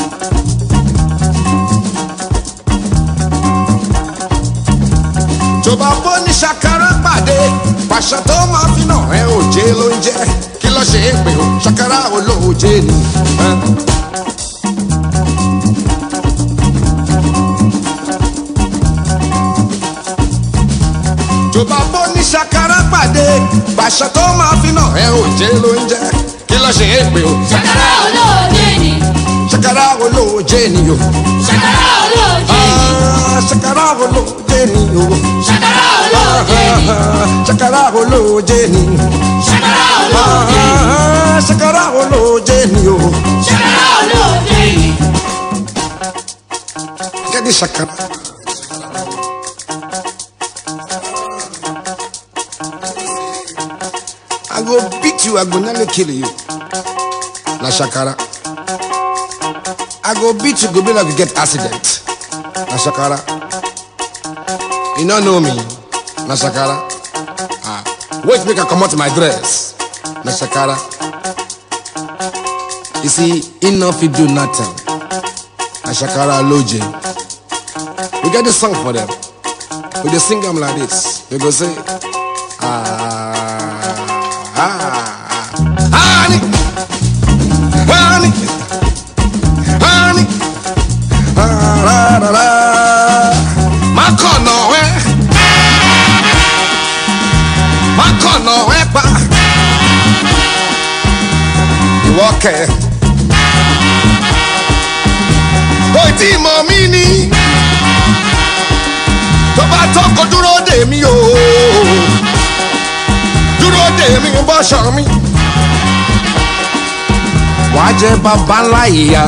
tó bá bó ní ṣàkàrà pàdé pàṣẹ tó máa fi nà ẹ òjé ló ń jẹ kí ló ṣe é pé o ṣàkàrà olóòjé ni. tó bá bó ní ṣàkàrà pàdé pàṣẹ tó máa fi nà ẹ òjé ló ń jẹ kí ló ṣe é pé o ṣàkàrà olóòjé ni. ṣàkàrà olóòjé ni o. ṣàkàrà olóòjé ni. ṣàkàrà olóòjé ni o. ṣàkàrà olóòjé ni. ṣàkàrà olóòjé ni. ṣàkàrà olóòjé ni. ṣàkàrà olóòjé ni o. ṣàkàrà olóòjé ni. Get the ṣàkàrà. I go beat you, I go nearly kill you. Na ṣàkàrà. I go beat you, go be like you get accident. Na ṣàkàrà. You don't know me. Na ṣàkàrà. Ah, wait make I come out my dress. Na ṣàkàrà. You see, he no fit do nothing. Na ṣàkàrà loje. We get this song for them. We dey sing them like this. We go say, ah, ah, honey, honey, honey, ah, la, la, la. Ma kono we, ma kono we pa. Ìwọ kẹ̀, kò tí mọ̀ mí ni. Tó bá tọ́kọ dúró dè mí o, dúró dè mí bọ́ṣọ mi. Wàá jẹ́ bàbá ńlá ìyá.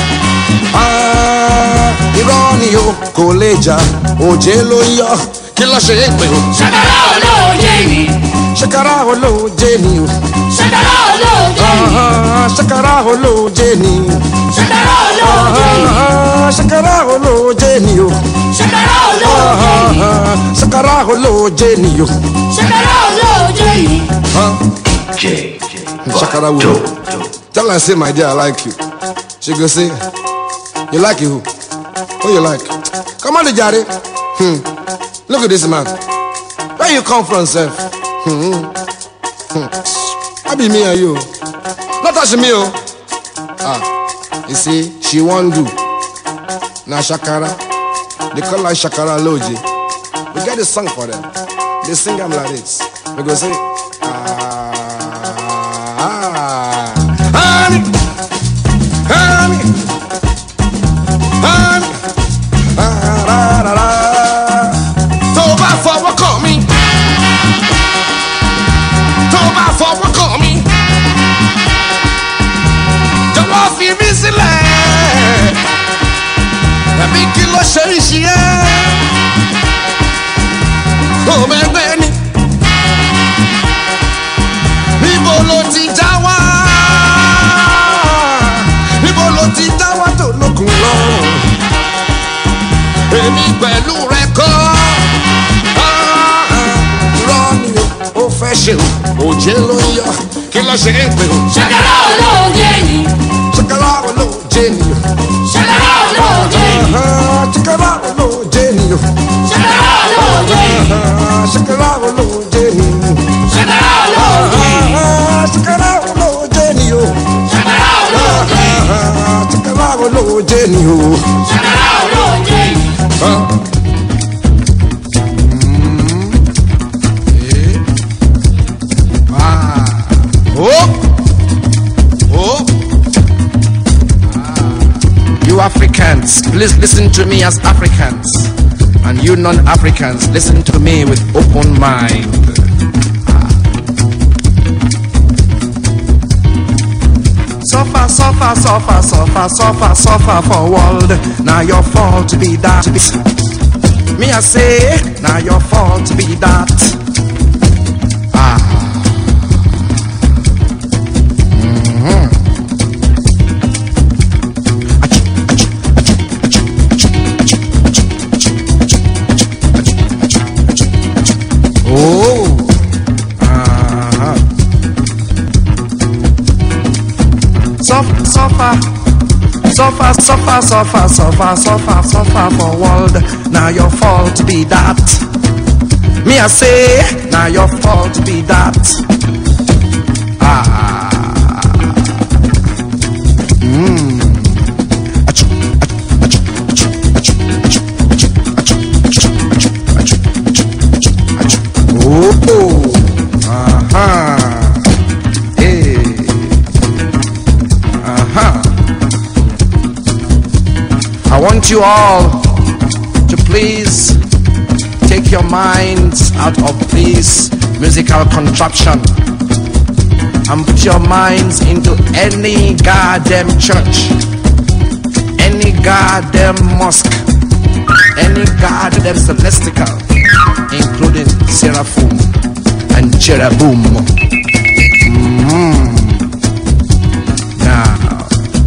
Irọ́ ni o kò lè jà, òjé ló ń yọ, kí ló ṣe é pé o. ṣàkàrà olóòjé ni. Ṣàkàrà olóòjé ni o. ṣàkàrà olóòjé ni. Ṣàkàrà olóòjé ni. ṣàkàrà olóòjé ni. Ṣàkàrà olóòjé ni o. ṣàkàrà olóòjé ni. Ṣàkàrà olóòjé ni o. ṣàkàrà olóòjé ni. J. Ṣàkàrà wo? Tell her say my dear I like you. She go say, you like you who? Who you like? Come on, Jare. Hmm. Look at this man. Where you come from, sir? Hmm. Hmm. I be me and you. Not touch me, oh. Ah. You see, she won't do. Na Shakara. They call her Shakara Loji. We get a song for them. They sing them like this. We go say, ah, ah, honey, honey, honey, ah, la, la, la. Tó bá fọwọ́ kàn mí, tó bá fọwọ́ kàn mí, jọ̀wọ́ fi mí sílẹ̀. Ẹ̀mí kí ló ṣe é ṣe é? Ó bẹ́gbẹ́ ni. Níbo ló ti já wá? Níbo ló ti já wá tó lókun lọ́rùn? Èmi pẹ̀lú rẹ̀ kọ́. Irọ́ ni ó fẹ́ ṣe o, òjé ló ń yọ. Kí ló ṣe é pé o? ṣàkàrà olóòjé ni. Ṣàkàrà olóòjé ni o. ṣàkàrà olóòjé ni. Ṣàkàrà olóòjé ni o. ṣàkàrà olóòjé ni. Ṣàkàrà olóòjé ni. ṣàkàrà olóòjé ni. Ṣàkàrà olóòjé ni o. ṣàkàrà olóòjé ni. Ṣàkàrà olóòjé ni o. ṣàkàrà olóòjé ni. Oh, oh. You Africans, please listen to me as Africans, and you non-Africans, listen to me with open mind. Suffer, suffer, suffer, suffer, suffer, suffer for world. Now your fault to be that. Me I say, now your fault to be that. Ah. Oh, uh-huh. Suffer, suffer, suffer, suffer, suffer, suffer, suffer, suffer for world. Now your fault be that. Me I say, now your fault be that. Ah. Mm. Achoo, achoo, achoo, achoo, achoo, achoo, achoo, achoo, achoo, achoo. Oh, uh-huh. Hey. Uh-huh. I want you all to please take your minds out of this musical contraption and put your minds into any goddamn church, any goddamn mosque, any goddamn celestial, including seraphim and cherubim. Mm-hmm. Now,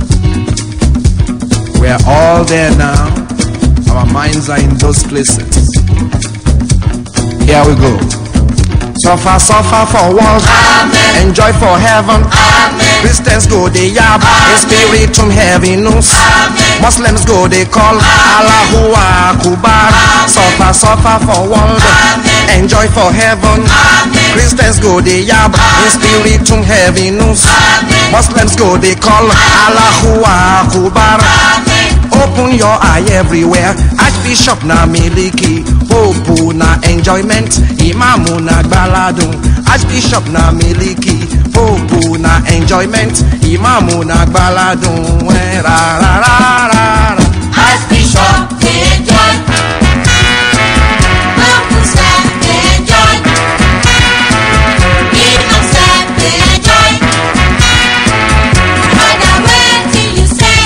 we're all there now. Our minds are in those places. Here we go. Suffer, suffer for world. Amen. Enjoy for heaven. Amen. Christians go they yab. In spiritum heaviness. Amen. Muslims go they call. Allahu Akbar. Suffer, suffer for world. Amen. Enjoy for heaven. Amen. Christians go they yab. In spiritum heaviness. Amen. Muslims go they call. Allahu Akbar. Open your eye everywhere. Archbishop na miliki, Pope na enjoyment, Imamu na gbaladun. Archbishop na miliki, Pope na enjoyment, Imamu na gbaladun. Ra ra ra ra. Archbishop they enjoy, Pope say they enjoy, Imam say they enjoy. Brother, wait till you say.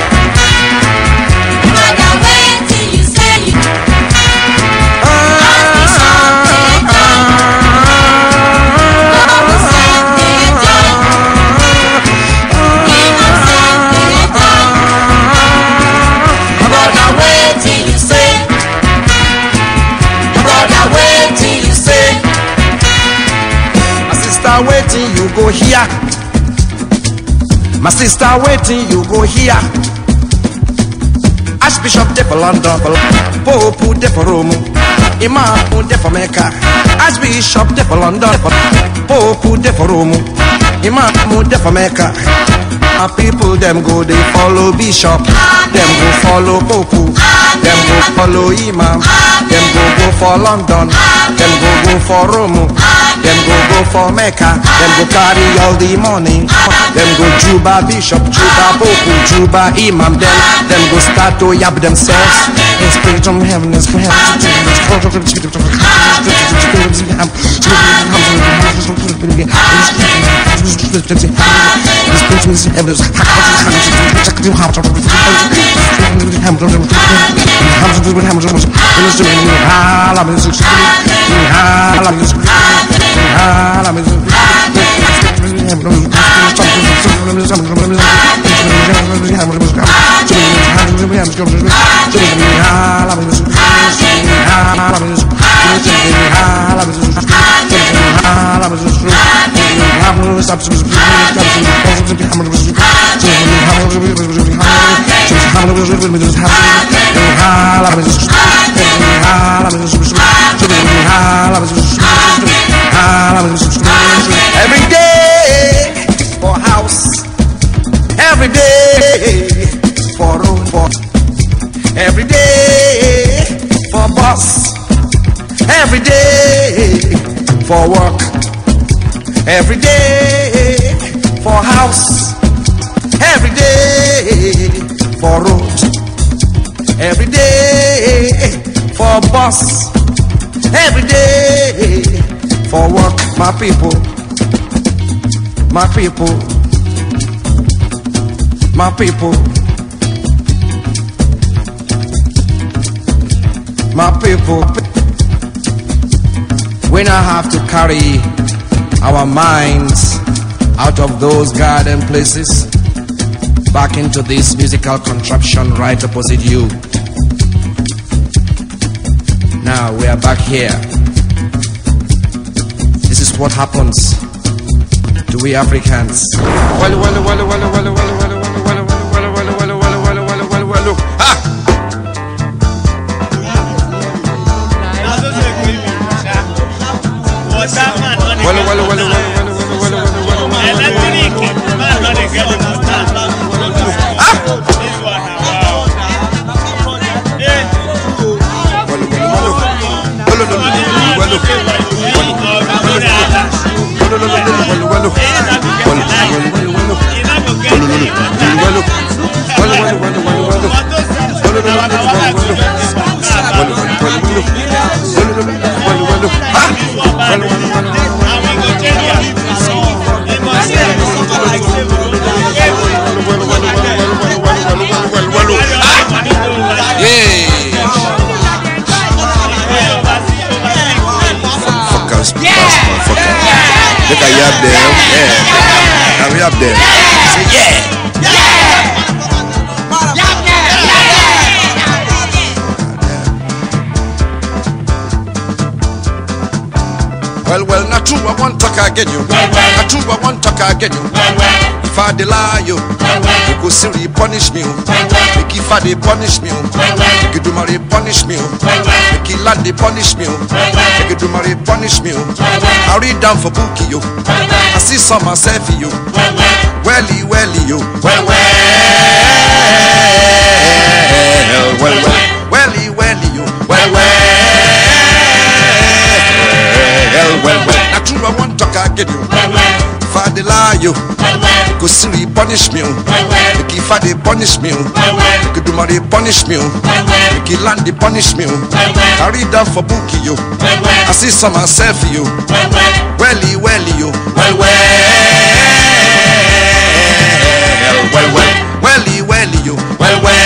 Waiting you go here. My sister waiting you go here. Archbishop de for London, Pope de for Rome, Imam de for Mecca. Archbishop de for London, Pope de for Rome, Imam de for Mecca. My people them go they follow Bishop, them go follow Pope, them go follow Imam, them go go for London, them go go for Rome. Them go go for Mecca, them go carry all the money. Them go Juba Bishop, Juba Pope, Juba Imam. Then them go start to yab themselves. In spirit from heaven is for heaven. Every day for house, every day for road, for every day for bus, every day for work, every day for house, every day for road, every day for bus, every day for work. My people, my people, my people, my people. We now have to carry our minds out of those garden places back into this musical contraption right opposite you. Now we are back here. This is what happens to we Africans. Wallu, wallu, wallu, wallu, wallu, wallu, wallu, wallu, wallu, wallu, wallu, wallu, wallu, wallu, wallu, wallu. Ah! Look at you up there, yeah. Hurry up there. Say yeah. Well, well, not true, I want to talk again you. Not true, I want to talk again you. If I deny you, you go seriously punish me. Make if I they punish me, make you do my punish me. Make you land they punish me, make you do my punish me. I read down for bookie you, I see some myself you. Welly, welly you, well, well, well, well, welly, welly you, well, well. Well, well, well, not true, I want to talk again you. If I deny you, go seriously punish me. Make if I they punish me, make you do my punish me. Make you land they punish me. I read down for bookie you, I see some myself you. Welly, welly you, well, well, well, well, welly, welly you, well, well,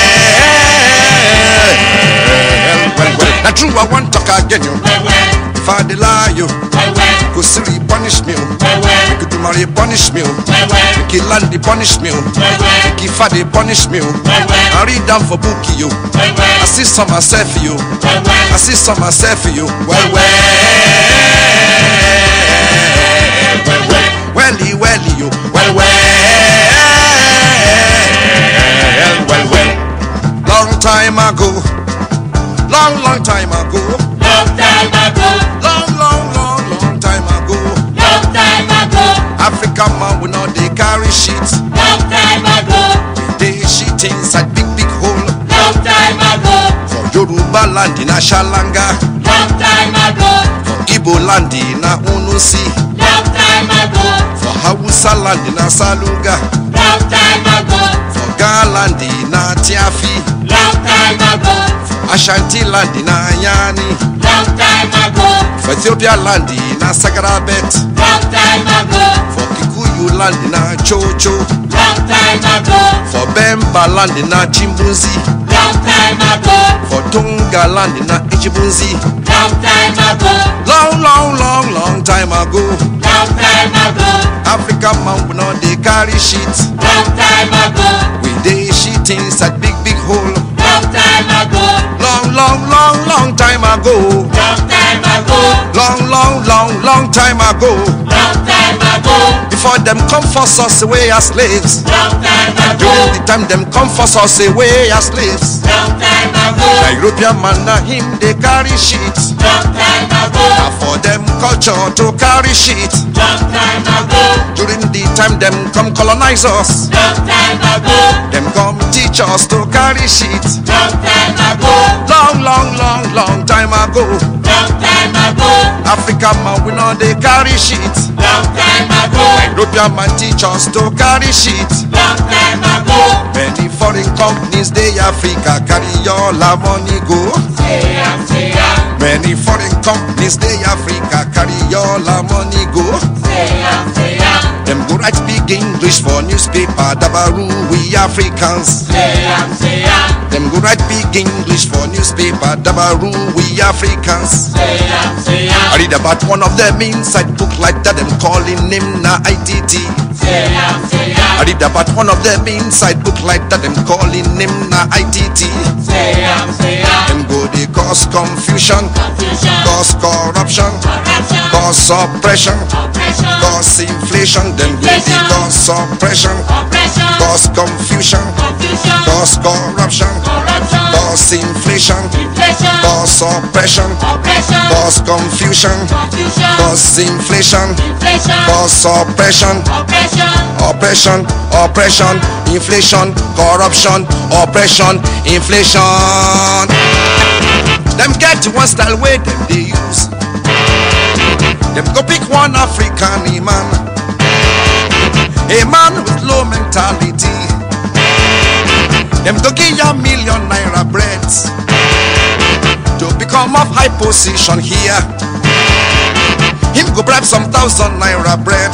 well, well, not true, I want to talk again you. If I deny you, go seriously punish me. Make you do my punish me. Make you land the punish me. Make you fight the punish me. I read down for bookie you. I see some myself you. I see some myself you. Well, well, well, well, welly, welly you. Well, well, well, well. Long time ago, long, long time ago. Long time ago, Long, long, long, long time ago. long time ago, African man we know they carry shit. long time ago, They shit inside big, big hole. long time ago, For Yoruba land in Ashalanga. long time ago, For Igbo land in Unusi. long time ago, For Hausa land in Asaluga. long time ago, For Ga land in Tiafi. long time ago, Ashanti land in Ayani. long time ago, For Ethiopia land in Sagrabet. long time ago, For Kikuyu land in Chocho. long time ago, For Bemba land in Chimbuzi. long time ago, For Tonga land in Ichibunzi. long time ago, Long, long, long, long time ago. long time ago, African man we know they carry shit. long time ago, We they shit inside big, big hole. long time ago, Long, long, long, long time ago. long time ago, Long, long, long, long time ago. long time ago, Before them come force us away as slaves. long time ago, During the time them come force us away as slaves. long time ago, The European man na him they carry shit. long time ago, Now for them culture to carry shit. long time ago, During the time them come colonize us. long time ago, Them come teach us to carry shit. long time ago, Long, long, long, long time ago. long time ago, African man we know they carry shit. long time ago, European man teach us to carry shit. long time ago, Many foreign companies they Africa carry all our money go. say am, say am, Many foreign companies they Africa carry all our money go. say am, say am, Them go write big English for newspaper Dabaru we Africans. say am, say am, Them go write big English for newspaper Dabaru we Africans. say am, say am, I read about one of them inside book like that, them calling him na I T T. say am, say I am, read about one of them inside book like that, them calling him na I T T. say am, say am, Them go they cause confusion, confusion, cause corruption, corruption, cause oppression, oppression, cause inflation. Them go they cause oppression, oppression, cause confusion, confusion, cause corruption, corruption, cause inflation, inflation, cause oppression, oppression, cause confusion, confusion, cause inflation, inflation, cause oppression, oppression, oppression, oppression, inflation, corruption, oppression, inflation. Them get one style way them they use. Them go pick one African man, a man with low mentality. Them go give ya million naira breads to become of high position here. Him go bribe some thousand naira bread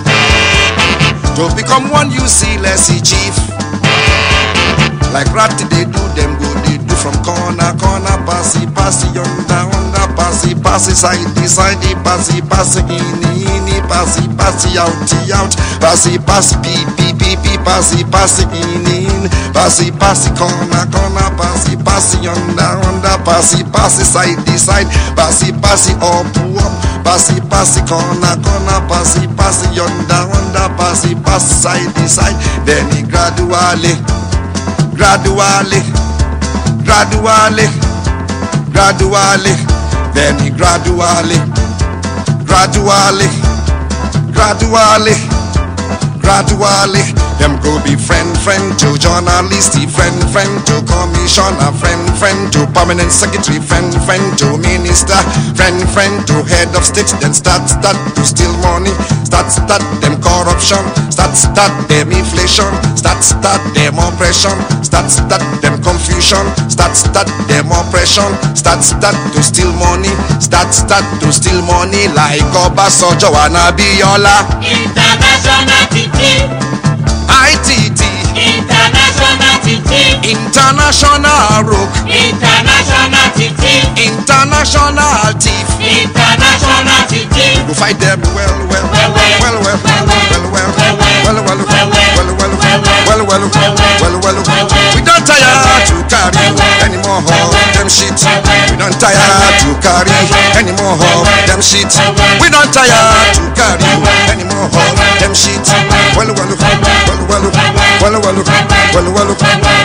to become one useless chief. Like rat they do, them go they do from corner, corner, passy, passy, yonder, under, passy, passy, side, side, passy, passy, in, in, passy, passy, out, out, passy, passy, pee, pee, pee, pee, passy, passy, in, in, passy, passy, corner, corner, passy, passy, yonder, under, passy, passy, side, side, passy, passy, up, up, passy, passy, corner, corner, passy, passy, yonder, under, passy, passy, side, side. Then he gradually. Gradually, gradually, gradually, then he gradually, gradually, gradually, gradually, them go be friend, friend to journalist, friend, friend to commissioner, friend, friend to permanent secretary, friend, friend to minister, friend, friend to head of state, then start, start to steal money, start, start them corruption, start, start them inflation, start, start them oppression, start, start them confusion, start, start them oppression, start, start to steal money, start, start to steal money like Obasanjo and Abiola. International T T. I T T. International T T. International Rook. International T T. International Thief. International T T. We go fight them well, well, Well, well, well, well, well, well, well, well, well, well, well, well, well, well, well, well, well. We don't tire to carry any more of them shit. We don't tire to carry any more of them shit. We don't tire to carry any more of them shit. Well, well, well, well, well, well, well, well, well, well, well, well, well,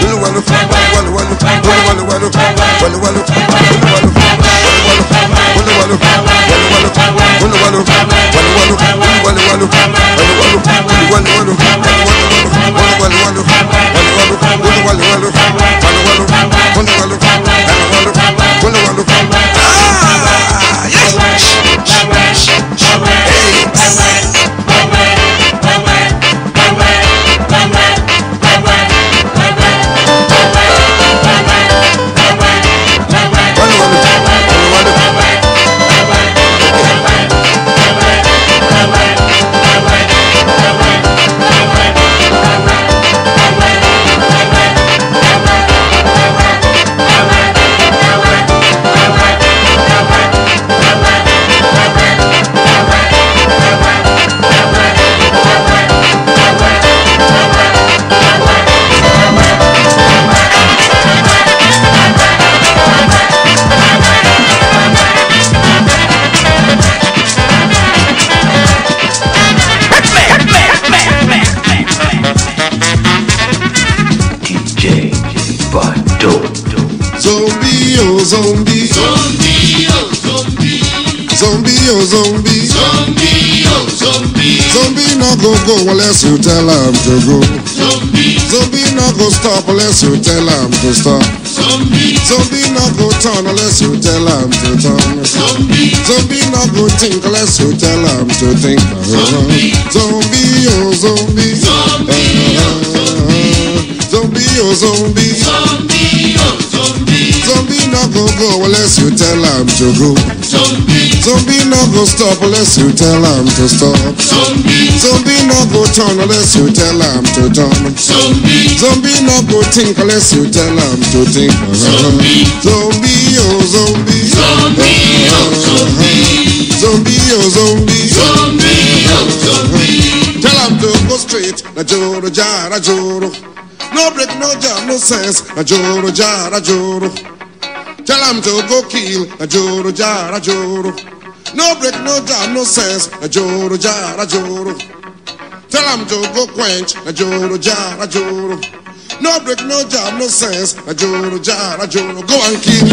Zombie, oh zombie, Zombie, oh zombie. zombie, oh zombie, Zombie, oh zombie. zombie no go go unless you tell him to go. Zombie, Zombie no go stop unless you tell him to stop. zombie, Zombie no go turn unless you tell him to turn. zombie. Zombie no go think unless you tell him to think. Zombie. Zombie, oh zombie, Zombie, oh zombie. zombie, oh zombie. Zombie, oh zombie. Zombie no go go unless you tell him to go. Zombie, Zombie no go stop unless you tell him to stop. zombie, Zombie no go turn unless you tell him to turn. zombie. Zombie no go think unless you tell him to think. Zombie. Zombie, oh zombie. Zombie, oh zombie. Zombie, oh zombie. Zombie, oh zombie. Tell him to go straight. Na joro jara joro. No break, no jam, no sense. Na joro jara joro. Tell him to go kill. Na joro jara joro. No break, no jam, no sense. Na joro jara joro. Tell him to go quench. Na joro jara joro. No break, no jam, no sense. Na joro jara joro. Go and kill.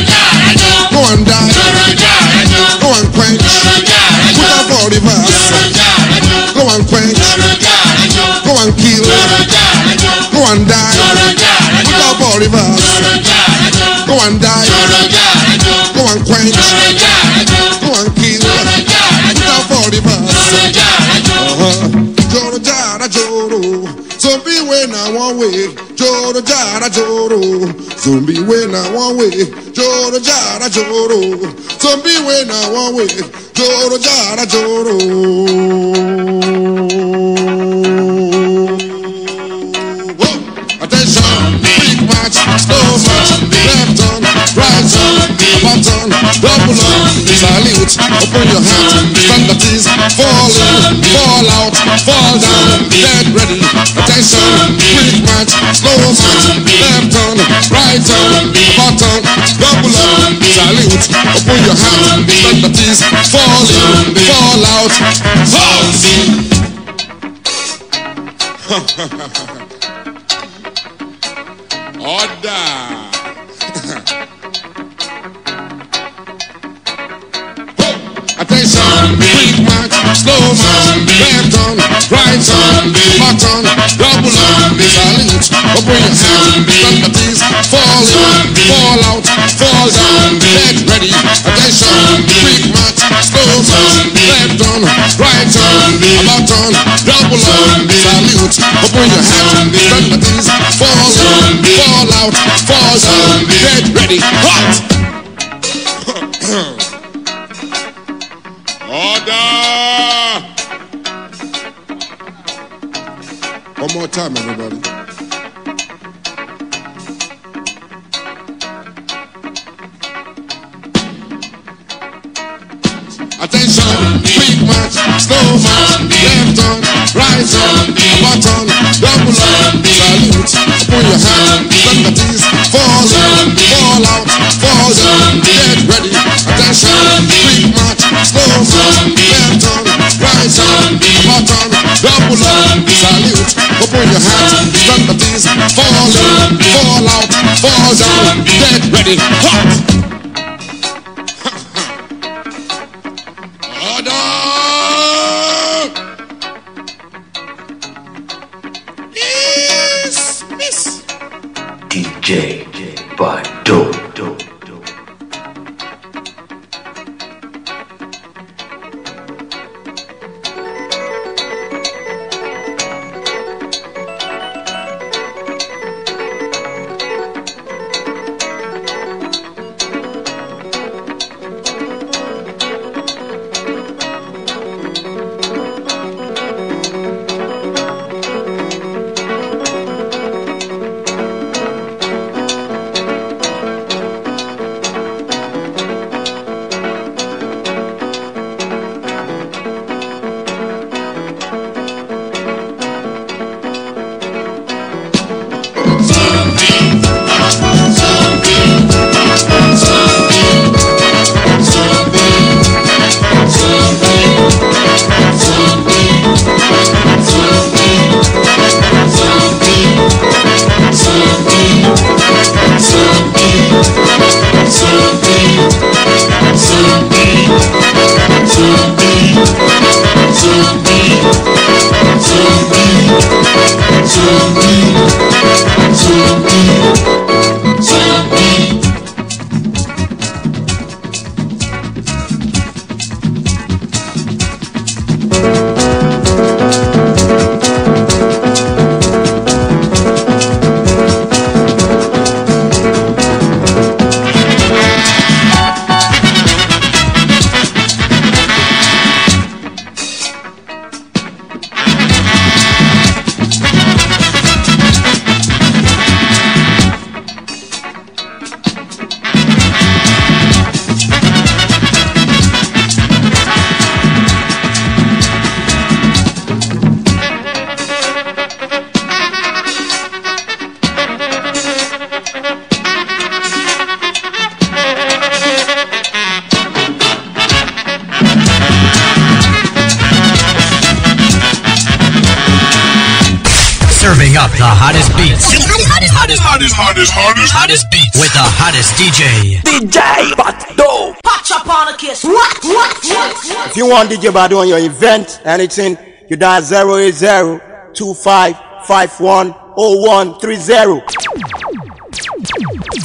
Go and die. Go and quench. Put up all the verse. Go and quench. Go and kill. Go and die. Put up all the verse. Go and die. Go and quench. Go and kill. one way, Joro Jara Joro. Zombie way now one way, Joro Jara Joro. Zombie way now one way, Joro Jara Joro. Attention, big match, slow match, left on, right on, button, double on, salute, open your hand, stand at ease, fall in, fall out, fall down, get ready. Attention, big match, slow match, left on, right on, button, double on, salute, open your hand, stand at ease, fall in, fall out, halt. Order. Attention, quick march, slow march, left on, right on, button, double on, salute, open your hand, stand at ease, fall in, fall out, fall down, get ready. Attention, quick march, slow march, left on, right on, button, double on, salute, open your hand, stand at ease, fall in, fall out, fall down, get ready. Hot! Order! One more time, everybody. Attention, quick march, slow march, left on, right on, button, double on, salute, open your hand, stand at ease, fall in, fall out, fall down, get ready. Attention, quick march, slow march, left on, right on, button, double on, salute, open your hand, stand at ease, fall in, fall out, fall down, get ready. Hot! Order! Yes, miss. D J Bado. Serving up the hottest beats. Hottest, hottest, hottest, hottest, hottest, hottest beats with the hottest D J. D J Bado. Patch up on a kiss. What? What? What? If you want D J Bado on your event, anything, you dial zero eight zero two five five one zero one three zero.